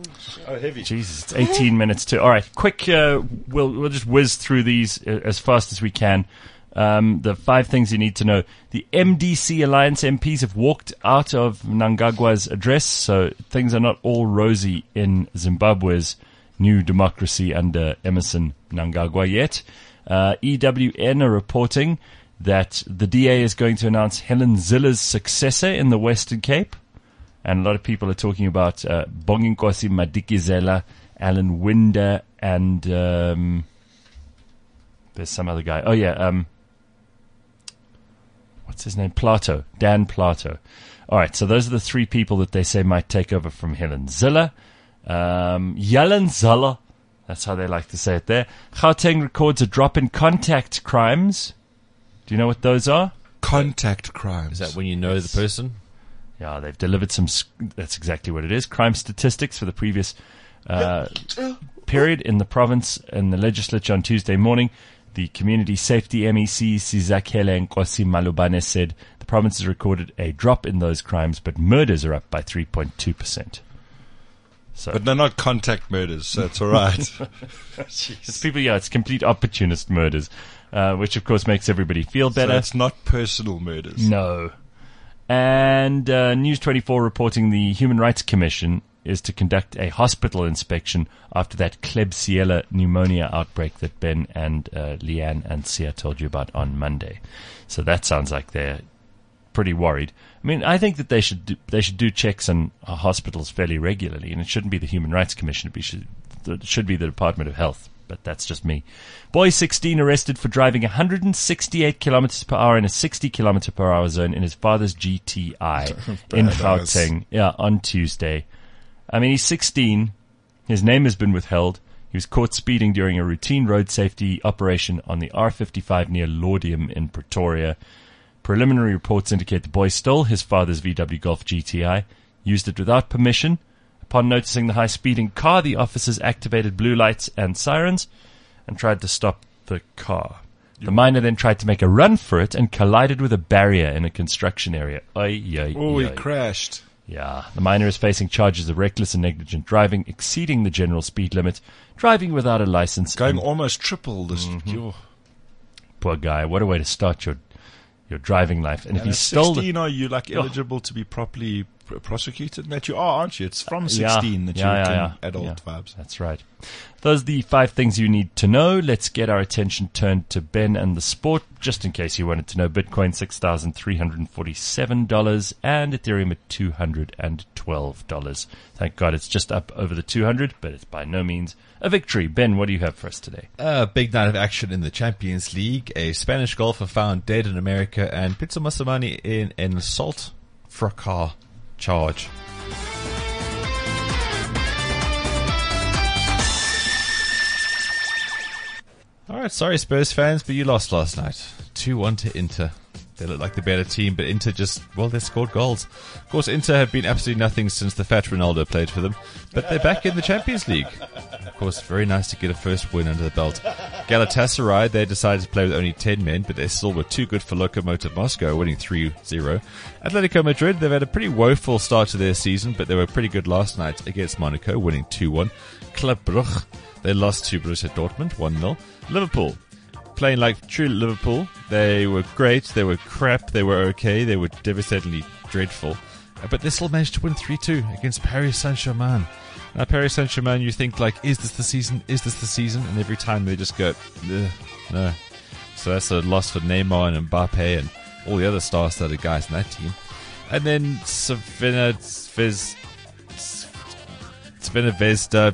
S5: oh, heavy.
S2: Jesus, it's eighteen minutes to. All right, quick. Uh, we'll we'll just whiz through these uh, as fast as we can. Um, the five things you need to know. The M D C Alliance M Ps have walked out of Mnangagwa's address, so things are not all rosy in Zimbabwe's new democracy under Emerson Mnangagwa yet. Uh, E W N are reporting that the D A is going to announce Helen Zilla's successor in the Western Cape. And a lot of people are talking about uh, Bonginkosi Madikizela, Alan Winder, and um, there's some other guy. Oh, yeah. Um, what's his name? Plato. Dan Plato. All right, so those are the three people that they say might take over from Helen Zilla. Um, Yellen Zilla. That's how they like to say it there. Gauteng records a drop in contact crimes. Do you know what those are?
S5: Contact crimes.
S3: Is that when you know the person?
S2: Yeah, they've delivered some. s- That's exactly what it is. Crime statistics for the previous uh, period in the province and the legislature on Tuesday morning. The Community Safety M E C, Sizakele Nkosi Malubane, said the province has recorded a drop in those crimes, but murders are up by three point two percent. So
S5: But they're not contact murders, so it's all right.
S2: it's people, yeah, it's complete opportunist murders, uh, which of course makes everybody feel
S5: So
S2: better.
S5: it's not personal murders.
S2: No. And uh, News twenty-four reporting the Human Rights Commission is to conduct a hospital inspection after that Klebsiella pneumonia outbreak that Ben and uh, Leanne and Sia told you about on Monday. So that sounds like they're pretty worried. I mean, I think that they should do, they should do checks on uh, hospitals fairly regularly, and it shouldn't be the Human Rights Commission. It, be, should, it should be the Department of Health. But that's just me. Boy sixteen arrested for driving one hundred sixty-eight kilometers per hour in a sixty kilometer per hour zone in his father's G T I in
S4: Badass.
S2: Gauteng. Yeah, on Tuesday. I mean, he's sixteen. His name has been withheld. He was caught speeding during a routine road safety operation on the R fifty-five near Laudium in Pretoria. Preliminary reports indicate the boy stole his father's V W Golf G T I, used it without permission. Upon noticing the high-speeding car, the officers activated blue lights and sirens and tried to stop the car. The minor then tried to make a run for it and collided with a barrier in a construction area. Oy, oy,
S5: Oh, he
S2: oy.
S5: crashed.
S2: Yeah, the minor is facing charges of reckless and negligent driving, exceeding the general speed limit, driving without a license.
S5: Going
S2: and-
S5: almost triple this.
S2: Mm-hmm.
S5: Yo.
S2: Poor guy. What a way to start your your driving life. And if
S5: And
S2: he
S5: at
S2: stole the,
S5: sixteen, are you like
S2: Oh.
S5: eligible to be properly pr- prosecuted? That you are, aren't you? It's from
S2: Yeah.
S5: sixteen that
S2: Yeah,
S5: you
S2: yeah,
S5: can
S2: yeah.
S5: adult
S2: Yeah.
S5: vibes.
S2: That's right. Those are the five things you need to know. Let's get our attention turned to Ben and the sport. Just in case you wanted to know, Bitcoin six thousand three hundred forty-seven dollars and Ethereum at two hundred twelve dollars. Thank God it's just up over the two hundred, but it's by no means a victory. Ben, what do you have for us today?
S3: A big night of action in the Champions League. A Spanish golfer found dead in America, and Pizza Massimani in an assault for a car charge. Alright, sorry Spurs fans, but you lost last night. two one to Inter. They look like the better team, but Inter just, well, they scored goals. Of course, Inter have been absolutely nothing since the fat Ronaldo played for them, but they're back in the Champions League. Of course, very nice to get a first win under the belt. Galatasaray, they decided to play with only ten men, but they still were too good for Lokomotiv Moscow, winning three zero. Atletico Madrid, they've had a pretty woeful start to their season, but they were pretty good last night against Monaco, winning two one. Club Brugge, they lost to Borussia Dortmund, one nil. Liverpool, playing like true Liverpool. They were great, they were crap, they were okay, they were devastatingly dreadful. Uh, But they still managed to win three two against Paris Saint-Germain. Now, Paris Saint-Germain, you think, like, is this the season? Is this the season? And every time they just go, "Ugh, no. So that's a loss for Neymar and Mbappe and all the other star-studded guys in that team. And then Savina Vez... Savina Vezda...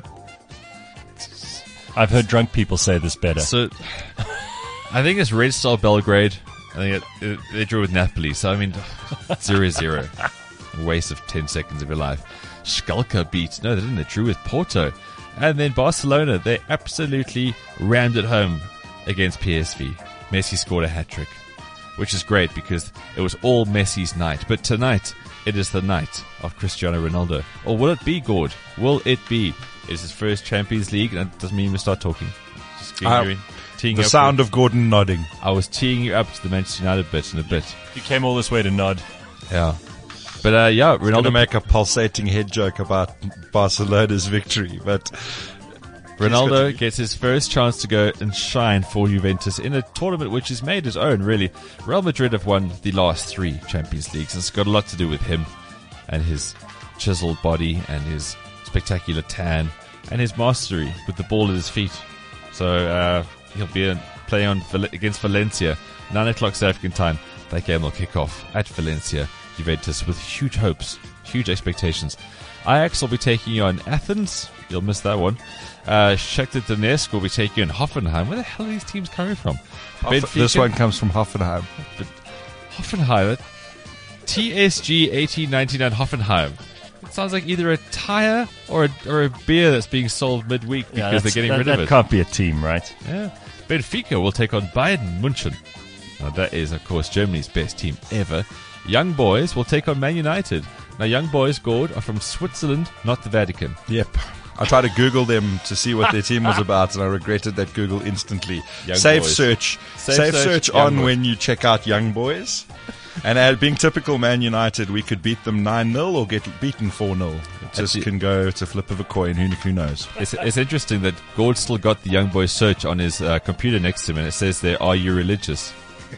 S2: I've heard drunk people say this better.
S3: So, I think it's Red Star Belgrade. I think it, it, they drew with Napoli. So, I mean, zero zero. Waste of ten seconds of your life. Schalke beat. No, they didn't. They drew with Porto. And then Barcelona, they absolutely rammed it home against P S V. Messi scored a hat-trick, which is great because it was all Messi's night. But tonight, it is the night of Cristiano Ronaldo. Or will it be, Gord? Will it be? It's his first Champions League, and that doesn't mean we start talking. Just
S5: Uh,
S3: teeing, teeing
S5: The
S3: up
S5: sound of Gordon nodding.
S3: I was teeing you up to the Manchester United bit in a bit.
S2: You came all this way to nod.
S3: Yeah. But, uh, yeah,
S5: I'm going to
S3: Ronaldo,
S5: make a pulsating head joke about Barcelona's victory, but
S3: Ronaldo gets his first chance to go and shine for Juventus in a tournament which is made his own, really. Real Madrid have won the last three Champions Leagues, and it's got a lot to do with him and his chiseled body and his spectacular tan and his mastery with the ball at his feet. So uh, he'll be uh, playing on Val- against Valencia, nine o'clock South African time. That game will kick off at Valencia, Juventus, with huge hopes, huge expectations. Ajax will be taking you on Athens. You'll miss that one. Uh, Shakhtar Donetsk will be taking you on Hoffenheim. Where the hell are these teams coming from?
S5: Hoff- this one comes from Hoffenheim.
S3: But Hoffenheim, T S G eighteen ninety-nine Hoffenheim. It sounds like either a tire or a, or a beer that's being sold midweek because
S2: Yeah,
S3: they're
S2: that's-
S3: getting
S2: that,
S3: rid
S2: that
S3: of it.
S2: can't be a team, right?
S3: Yeah. Benfica will take on Bayern München. Now, that is, of course, Germany's best team ever. Young Boys will take on Man United. Now, Young Boys, Gord, are from Switzerland, not the Vatican.
S5: Yep. I tried to Google them to see what their team was about, and I regretted that Google instantly.
S3: Young
S5: Save
S3: Boys.
S5: search.
S3: Save
S5: Save
S3: search,
S5: search
S3: Young
S5: on
S3: Boys.
S5: when you check out Young Boys. And uh, being typical Man United, we could beat them nine nil or get beaten four nil. It just
S3: Actually-
S5: can go, it's a flip of a coin. Who, who knows?
S3: It's, it's interesting that Gord still got the Young Boys search on his uh, computer next to him, and it says there, "Are you religious?"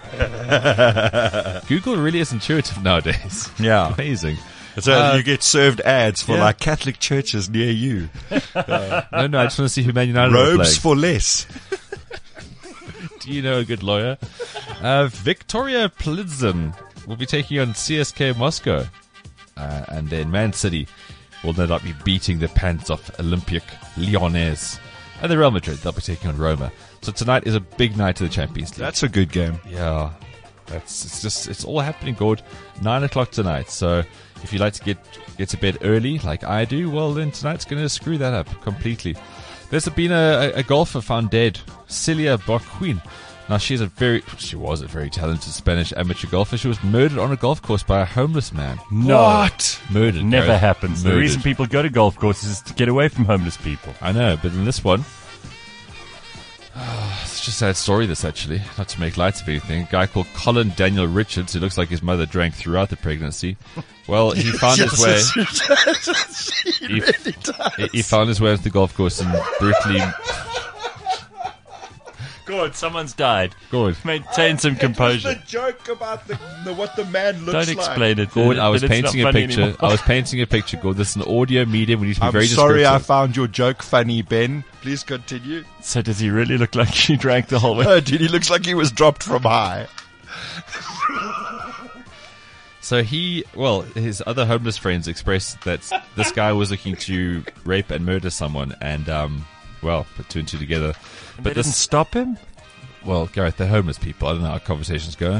S3: Google really is intuitive nowadays.
S5: Yeah.
S3: Amazing.
S5: So
S3: Uh,
S5: you get served ads for
S3: yeah.
S5: like Catholic churches near you.
S3: No, no, I just want to see who Man United are
S5: Robes
S3: playing.
S5: for less.
S3: Do you know a good lawyer? Uh, Victoria Plizen will be taking on C S K Moscow. Uh, and then Man City will no doubt be beating the pants off Olympique Lyonnais. And the Real Madrid, they'll be taking on Roma. So tonight is a big night of the Champions League.
S5: That's a good game.
S3: Yeah, that's it's just it's all happening, Gord. Nine o'clock tonight. So if you like to get get to bed early, like I do, well then tonight's going to screw that up completely. There's been a, a, a golfer found dead, Celia Barquin. Now she's a very she was a very talented Spanish amateur golfer. She was murdered on a golf course by a homeless man.
S2: No.
S5: What?
S3: Murdered.
S2: Never
S3: Gareth.
S2: happens. The
S3: Murdered.
S2: reason people go to golf courses is to get away from homeless people.
S3: I know, but in this one, it's just a sad story, this actually. Not to make light of anything. A guy called Colin Daniel Richards, who looks like his mother drank throughout the pregnancy. Well, he found his way. he, he- he found his way into the golf course and brutally.
S2: God, someone's died.
S3: Good.
S2: Maintain some composure.
S5: The joke about the, the what the man looks
S2: Don't
S5: like.
S2: explain it.
S3: Gord, I was
S2: Then it's not
S3: painting a
S2: funny
S3: picture.
S2: anymore.
S3: I was painting a picture, Gord. This is an audio medium. We need to be
S5: I'm
S3: very
S5: sorry I
S3: descriptive.
S5: found your joke funny, Ben. Please continue.
S2: So does he really look like he drank the whole way?
S5: Oh, dude, he looks like he was dropped from high.
S3: So he, well, his other homeless friends expressed that this guy was looking to rape and murder someone, and um, well, put two and two together.
S2: But
S3: But
S2: didn't
S3: this,
S2: stop him?
S3: well, Gareth, they're homeless people. I don't know how conversations go.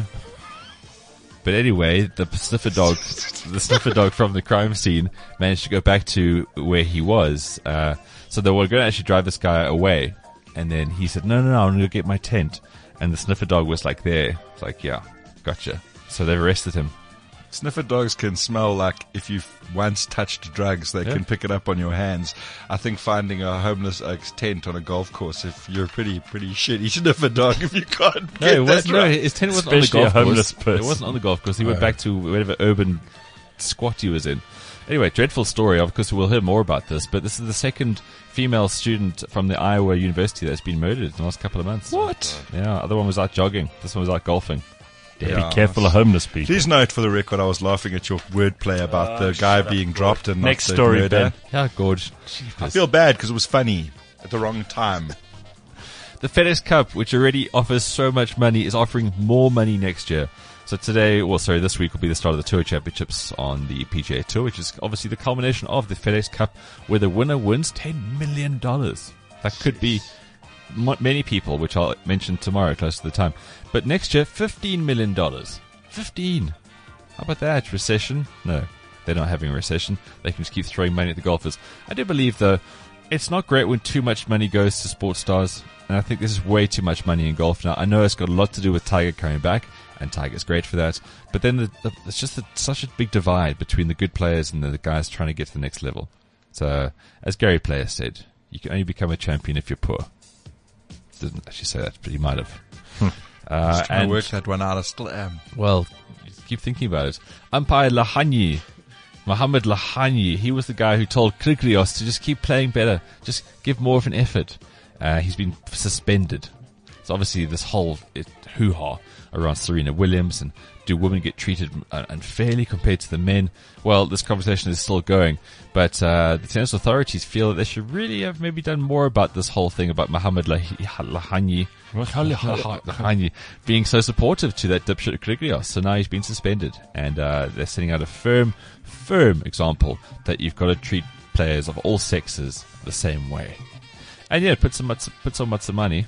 S3: But anyway, the sniffer dog, the sniffer dog from the crime scene managed to go back to where he was. Uh, so they were going to actually drive this guy away, and then he said, "No, no, no, I'm going to get my tent." And the sniffer dog was like, "There." It's like, "Yeah, gotcha." So they've arrested him.
S5: Sniffer dogs can smell like if you've once touched drugs, they
S3: Yeah.
S5: can pick it up on your hands. I think finding a homeless oak's tent on a golf course, if you're a pretty, pretty shitty sniffer dog, if you can't
S3: No,
S5: get
S3: it wasn't.
S5: that
S3: No,
S5: right.
S3: his tent wasn't on the
S2: Especially
S3: golf
S2: a homeless
S3: course.
S2: person.
S3: It wasn't on the golf course. He went back to whatever urban squat he was in. Anyway, dreadful story. Of course, we'll hear more about this. But this is the second female student from the Iowa University that's been murdered in the last couple of months.
S5: What?
S3: Yeah, other one was out jogging. This one was out golfing.
S5: Yeah.
S2: Be careful of homeless people.
S5: Please note for the record, I was laughing at your wordplay about the guy being dropped and
S2: Next
S5: not the
S2: story,
S5: murder.
S2: Ben.
S3: Yeah, gorge.
S5: I feel bad because it was funny at the wrong time.
S3: The FedEx Cup, which already offers so much money, is offering more money next year. So today, well, sorry, this week will be the start of the Tour Championships on the P G A Tour, which is obviously the culmination of the FedEx Cup, where the winner wins ten million dollars. That could be m- many people, which I'll mention tomorrow close to the time. But next year, fifteen million dollars. fifteen. How about that? Recession? No, they're not having a recession. They can just keep throwing money at the golfers. I do believe, though, it's not great when too much money goes to sports stars. And I think this is way too much money in golf now. I know it's got a lot to do with Tiger coming back, and Tiger's great for that. But then the, the, it's just a, such a big divide between the good players and the, the guys trying to get to the next level. So, as Gary Player said, you can only become a champion if you're poor. Didn't actually say that, but he might have. Uh,
S5: Trying
S3: and
S5: to work that one out, I still am.
S3: well, keep thinking about it. Umpire Lahani, Mohamed Lahani, he was the guy who told Krikrios to just keep playing better, just give more of an effort. Uh, he's been suspended. So obviously this whole it, hoo-ha around Serena Williams and do women get treated uh, unfairly compared to the men? Well, this conversation is still going, but uh, the tennis authorities feel that they should really have maybe done more about this whole thing about Mohamed Lahani, Lahani being so supportive to that dipshit Krikrios. So now he's been suspended, and uh, they're sending out a firm, firm example that you've got to treat players of all sexes the same way. And yeah, put some put so much money.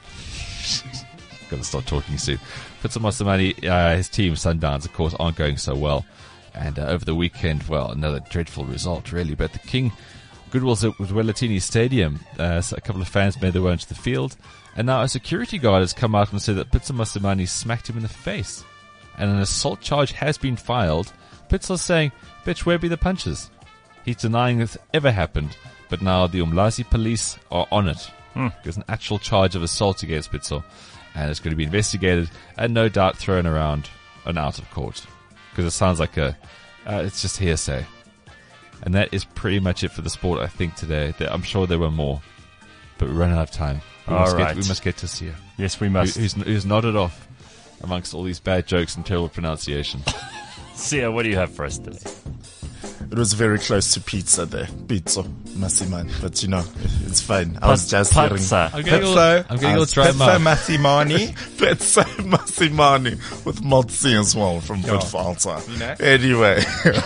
S3: Got to stop talking soon. Put so much money. Uh, his team, Sundowns, of course, aren't going so well. And uh, over the weekend, well, another dreadful result, really. But the king Goodwill's at Wellatini Stadium. Uh, so a couple of fans made their way into the field, and now a security guard has come out and said that Pitso Mosimane smacked him in the face, and an assault charge has been filed. Pitso's saying, "Bitch, where be the punches?" He's denying this ever happened, but now the Umlazi police are on it.
S2: Hmm.
S3: There's an actual charge of assault against Pitso, and it's going to be investigated and no doubt thrown around and out of court, because it sounds like a, uh, it's just hearsay. And that is pretty much it for the sport, I think, today. There, I'm sure there were more, but we're running out of time. We,
S2: All
S3: must,
S2: right.
S3: get, we must get to Sia,
S2: Yes, we
S3: who,
S2: must.
S3: who's, who's nodded off amongst all these bad jokes and terrible pronunciation.
S2: Sia, what do you have for us today?
S4: It was very close to pizza there. Pizza, Mosimane. But you know, it's fine. I was just hearing.
S2: Pizza.
S3: I'm getting all,
S5: Pitso,
S3: I'm getting all
S4: uh,
S3: dry
S5: Pitso
S3: mouth.
S5: Mosimane.
S4: Pizza Mosimane with Motsi as well from Budvalter.
S5: You know?
S4: Anyway.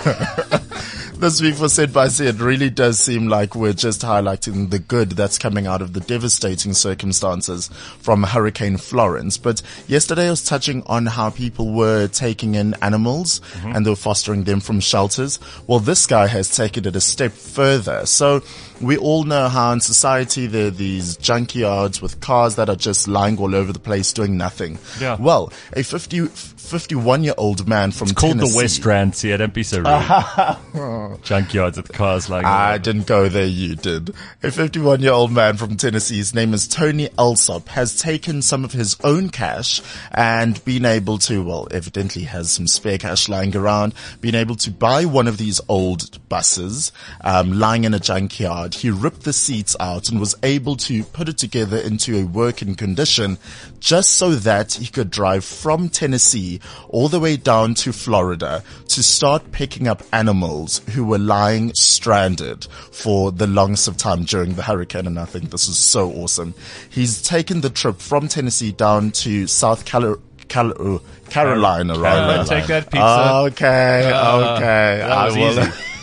S4: This week was said by Sia, it really does seem like we're just highlighting the good that's coming out of the devastating circumstances from Hurricane Florence. But yesterday I was touching on how people were taking in animals
S2: Mm-hmm.
S4: and they were fostering them from shelters. Well, this guy has taken it a step further. So we all know how in society there are these junkyards with cars that are just lying all over the place doing nothing.
S2: Yeah.
S4: Well, a fifty, fifty-one year old man from
S2: It's called
S4: Tennessee.
S2: the West Rand, Sia. Don't be so rude. Junkyards with cars like
S4: I didn't go there, you did. A fifty-one year old man from Tennessee, his name is Tony Alsop, has taken some of his own cash and been able to, well, evidently has some spare cash lying around, been able to buy one of these old buses, um, lying in a junkyard. He ripped the seats out and was able to put it together into a working condition just so that he could drive from Tennessee all the way down to Florida to start picking up animals who were lying stranded for the longest of time during the hurricane. And I think this is so awesome. He's taken the trip from Tennessee down to South Carolina. Cal- uh, Carolina,
S3: Uh,
S4: right?
S3: take that pizza.
S4: Okay,
S3: Uh,
S4: okay.
S3: that
S4: I
S3: was
S4: will.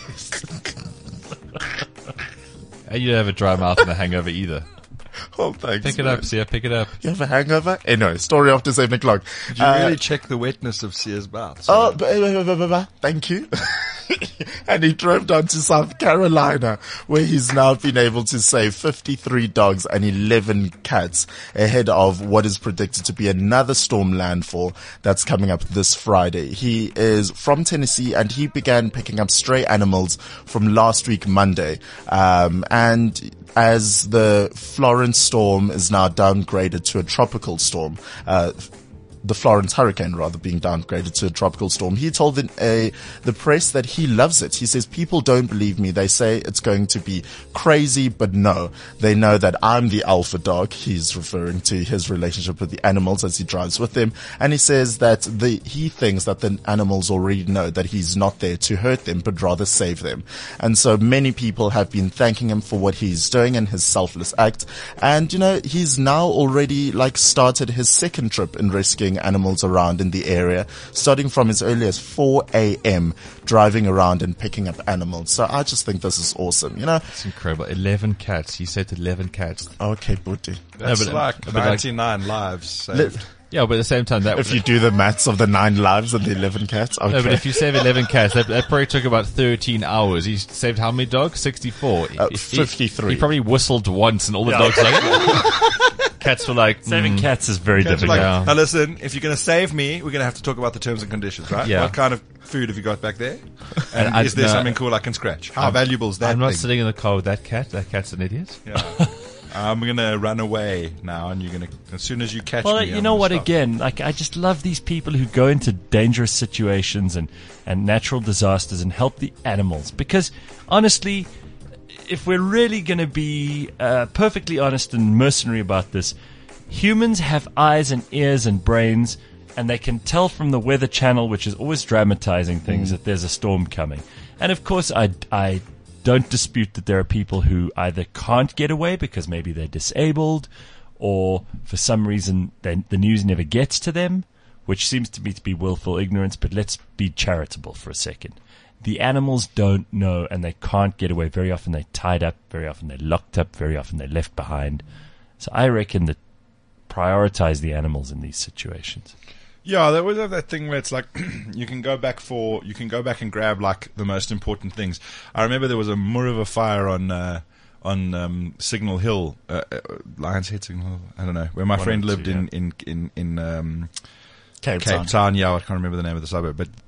S3: easy. And you don't have a dry mouth and a hangover either.
S4: Oh, thanks.
S3: Pick it
S4: man.
S3: up, Sia, pick it up.
S4: You have a hangover? Anyway, story after seven o'clock.
S5: Did you
S4: Uh,
S5: really check the wetness of Sia's mouth?
S4: Oh, b- b- b- b- b- thank you. And he drove down to South Carolina, where he's now been able to save fifty-three dogs and eleven cats ahead of what is predicted to be another storm landfall that's coming up this Friday. He is from Tennessee and he began picking up stray animals from last week, Monday. Um, and as the Florence storm is now downgraded to a tropical storm, uh, the Florence hurricane rather being downgraded to a tropical storm. He told the, uh, the press that he loves it. He says, people don't believe me. They say it's going to be crazy, but no, they know that I'm the alpha dog. He's referring to his relationship with the animals as he drives with them. And he says that the, he thinks that the animals already know that he's not there to hurt them, but rather save them. And so many people have been thanking him for what he's doing and his selfless act. And, you know, he's now already like started his second trip in rescuing animals around in the area, starting from as early as four a.m. driving around and picking up animals. So I just think this is awesome, you know.
S3: It's incredible. eleven cats. He said eleven cats.
S4: Okay, Booty.
S5: That's
S3: No, but-
S5: like
S3: but like-
S5: ninety-nine lives saved.
S3: Yeah, but at the same time, that
S4: If you do the maths of the nine lives and the eleven cats, okay.
S3: no, but if you save eleven cats, that, that probably took about thirteen hours. He saved how many dogs? sixty-four.
S4: Uh,
S3: He-
S4: fifty-three.
S3: He probably whistled once, and all the dogs like. Cats were like
S2: Saving
S3: mm,
S2: cats is very
S5: Cats are
S2: difficult.
S5: like,
S3: Yeah.
S5: now listen, if you're going to save me, we're going to have to talk about the terms and conditions, right?
S3: Yeah.
S5: What kind of food have you got back there? And
S3: I-
S5: is there
S3: no,
S5: something cool I can scratch? How valuable is that
S3: I'm not
S5: thing?
S3: sitting in the car with that cat. That cat's an idiot.
S5: Yeah. I'm going to run away now, and you're going to, as soon as you catch
S2: Well,
S5: me,
S2: you
S5: I'm
S2: know
S5: gonna
S2: what?
S5: stop.
S2: Again, like I just love these people who go into dangerous situations and and natural disasters and help the animals. Because honestly, if we're really going to be uh, perfectly honest and mercenary about this, humans have eyes and ears and brains, and they can tell from the Weather Channel, which is always dramatizing things, that there's a storm coming. And of course, I I. don't dispute that there are people who either can't get away because maybe they're disabled, or for some reason they, the news never gets to them, which seems to me to be willful ignorance. But let's be charitable for a second. The animals don't know, and they can't get away. Very often they're tied up, very often they're locked up, very often they're left behind. So I reckon that prioritize the animals in these situations.
S5: Yeah, they always have that thing where it's like you can go back for you can go back and grab like the most important things. I remember there was a Muriva fire on uh, on um, Signal Hill, uh, uh, Lions Head Signal Hill. I don't know where my
S2: One
S5: friend
S2: or
S5: lived
S2: two,
S5: in in in in um,
S4: Cape,
S5: Cape
S4: Town.
S5: Town. Yeah, I can't remember the name of the suburb, but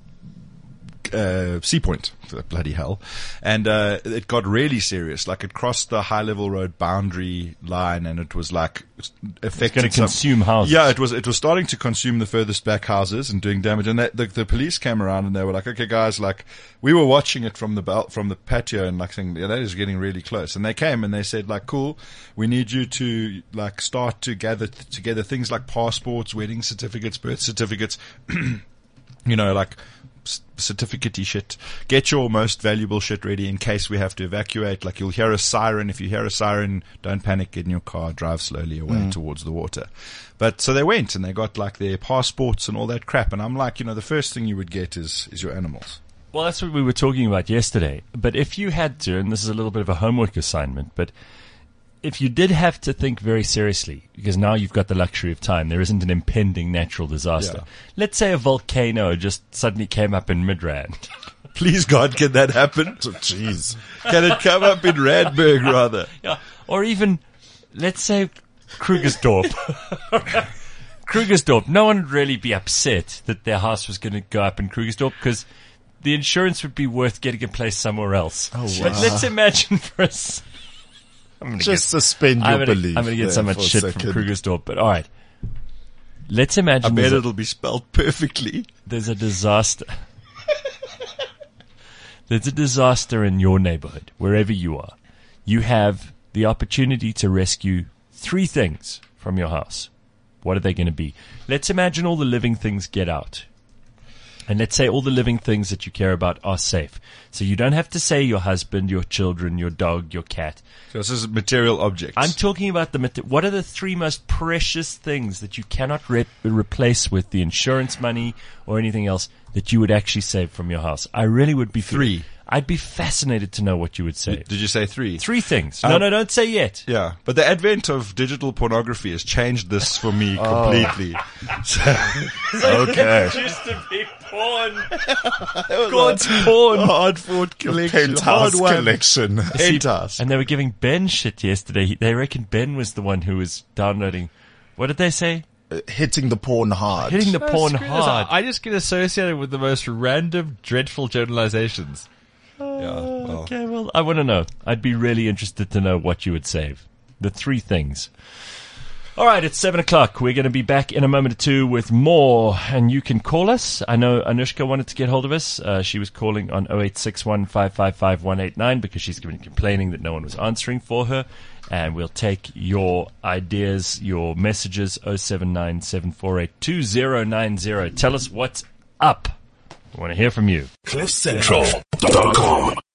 S5: uh, Sea Point, bloody hell, and uh, it got really serious. Like it crossed the high level road boundary line, and it was like affecting.
S2: gonna consume houses.
S5: Yeah, it was. It was starting to consume the furthest back houses and doing damage. And that, the, the police came around and they were like, "Okay, guys, like we were watching it from the bel- from the patio and like saying, yeah, that is getting really close." And they came and they said, "Like, cool, we need you to like start to gather th- together things like passports, wedding certificates, birth certificates, you know, like." certificate-y shit. Get your most valuable shit ready in case we have to evacuate. Like you'll hear a siren. If you hear a siren, don't panic. Get in your car. Drive slowly away mm. towards the water. But so they went and they got like their passports and all that crap. And I'm like, you know, the first thing you would get is is your animals.
S2: Well, that's what we were talking about yesterday. But if you had to, and this is a little bit of a homework assignment, but if you did have to think very seriously, because now you've got the luxury of time, there isn't an impending natural disaster.
S5: Yeah.
S2: Let's say a volcano just suddenly came up in Midrand.
S5: Please, God, can that happen?
S4: Jeez.
S5: Can it come up in Radberg, rather?
S2: Yeah. Or even, let's say, Krugersdorp. Krugersdorp. No one would really be upset that their house was going to go up in Krugersdorp because the insurance would be worth getting a place somewhere else.
S4: Oh, wow.
S2: But let's imagine for us. I'm gonna
S4: Just
S2: get,
S4: suspend your
S2: I'm gonna,
S4: belief.
S2: I'm going to get
S4: there
S2: so much
S4: for a
S2: shit from
S4: second.
S2: Krugersdorp, but all right. Let's imagine
S5: I bet
S2: there's a,
S5: it'll be spelled perfectly.
S2: there's a disaster. There's a disaster in your neighborhood, wherever you are. You have the opportunity to rescue three things from your house. What are they going to be? Let's imagine all the living things get out. And let's say all the living things that you care about are safe. So you don't have to say your husband, your children, your dog, your cat.
S5: So this is material objects.
S2: I'm talking about the, mate- what are the three most precious things that you cannot re- replace with the insurance money or anything else that you would actually save from your house? I really would be.
S5: Three.
S2: I'd be fascinated to know what you would say.
S5: Did you say three?
S2: Three things. No,
S5: Um,
S2: no, don't say yet.
S5: Yeah, but the advent of digital pornography has changed this for me completely. So,
S4: Okay.
S2: Used to be porn. God's porn.
S5: hard fought collection,
S4: Penthouse
S5: hard won.
S4: collection.
S5: Penthouse.
S2: And they were giving Ben shit yesterday. He- They reckon Ben was the one who was downloading. What did they say?
S4: Hitting the porn hard.
S2: Hitting the porn
S3: Screw this.
S2: hard.
S3: I just get associated with the most random, dreadful generalizations.
S5: Yeah, well,
S2: Okay, well, I want to know. I'd be really interested to know what you would save. The three things. All right, it's seven o'clock. We're going to be back in a moment or two with more, and you can call us. I know Anushka wanted to get hold of us. Uh, she was calling on oh eight six one, five five five, one eight nine because she's been complaining that no one was answering for her. And we'll take your ideas, your messages, oh seven nine, seven four eight, two oh nine oh. Tell us what's up. I want to hear from you.
S9: cliff central dot com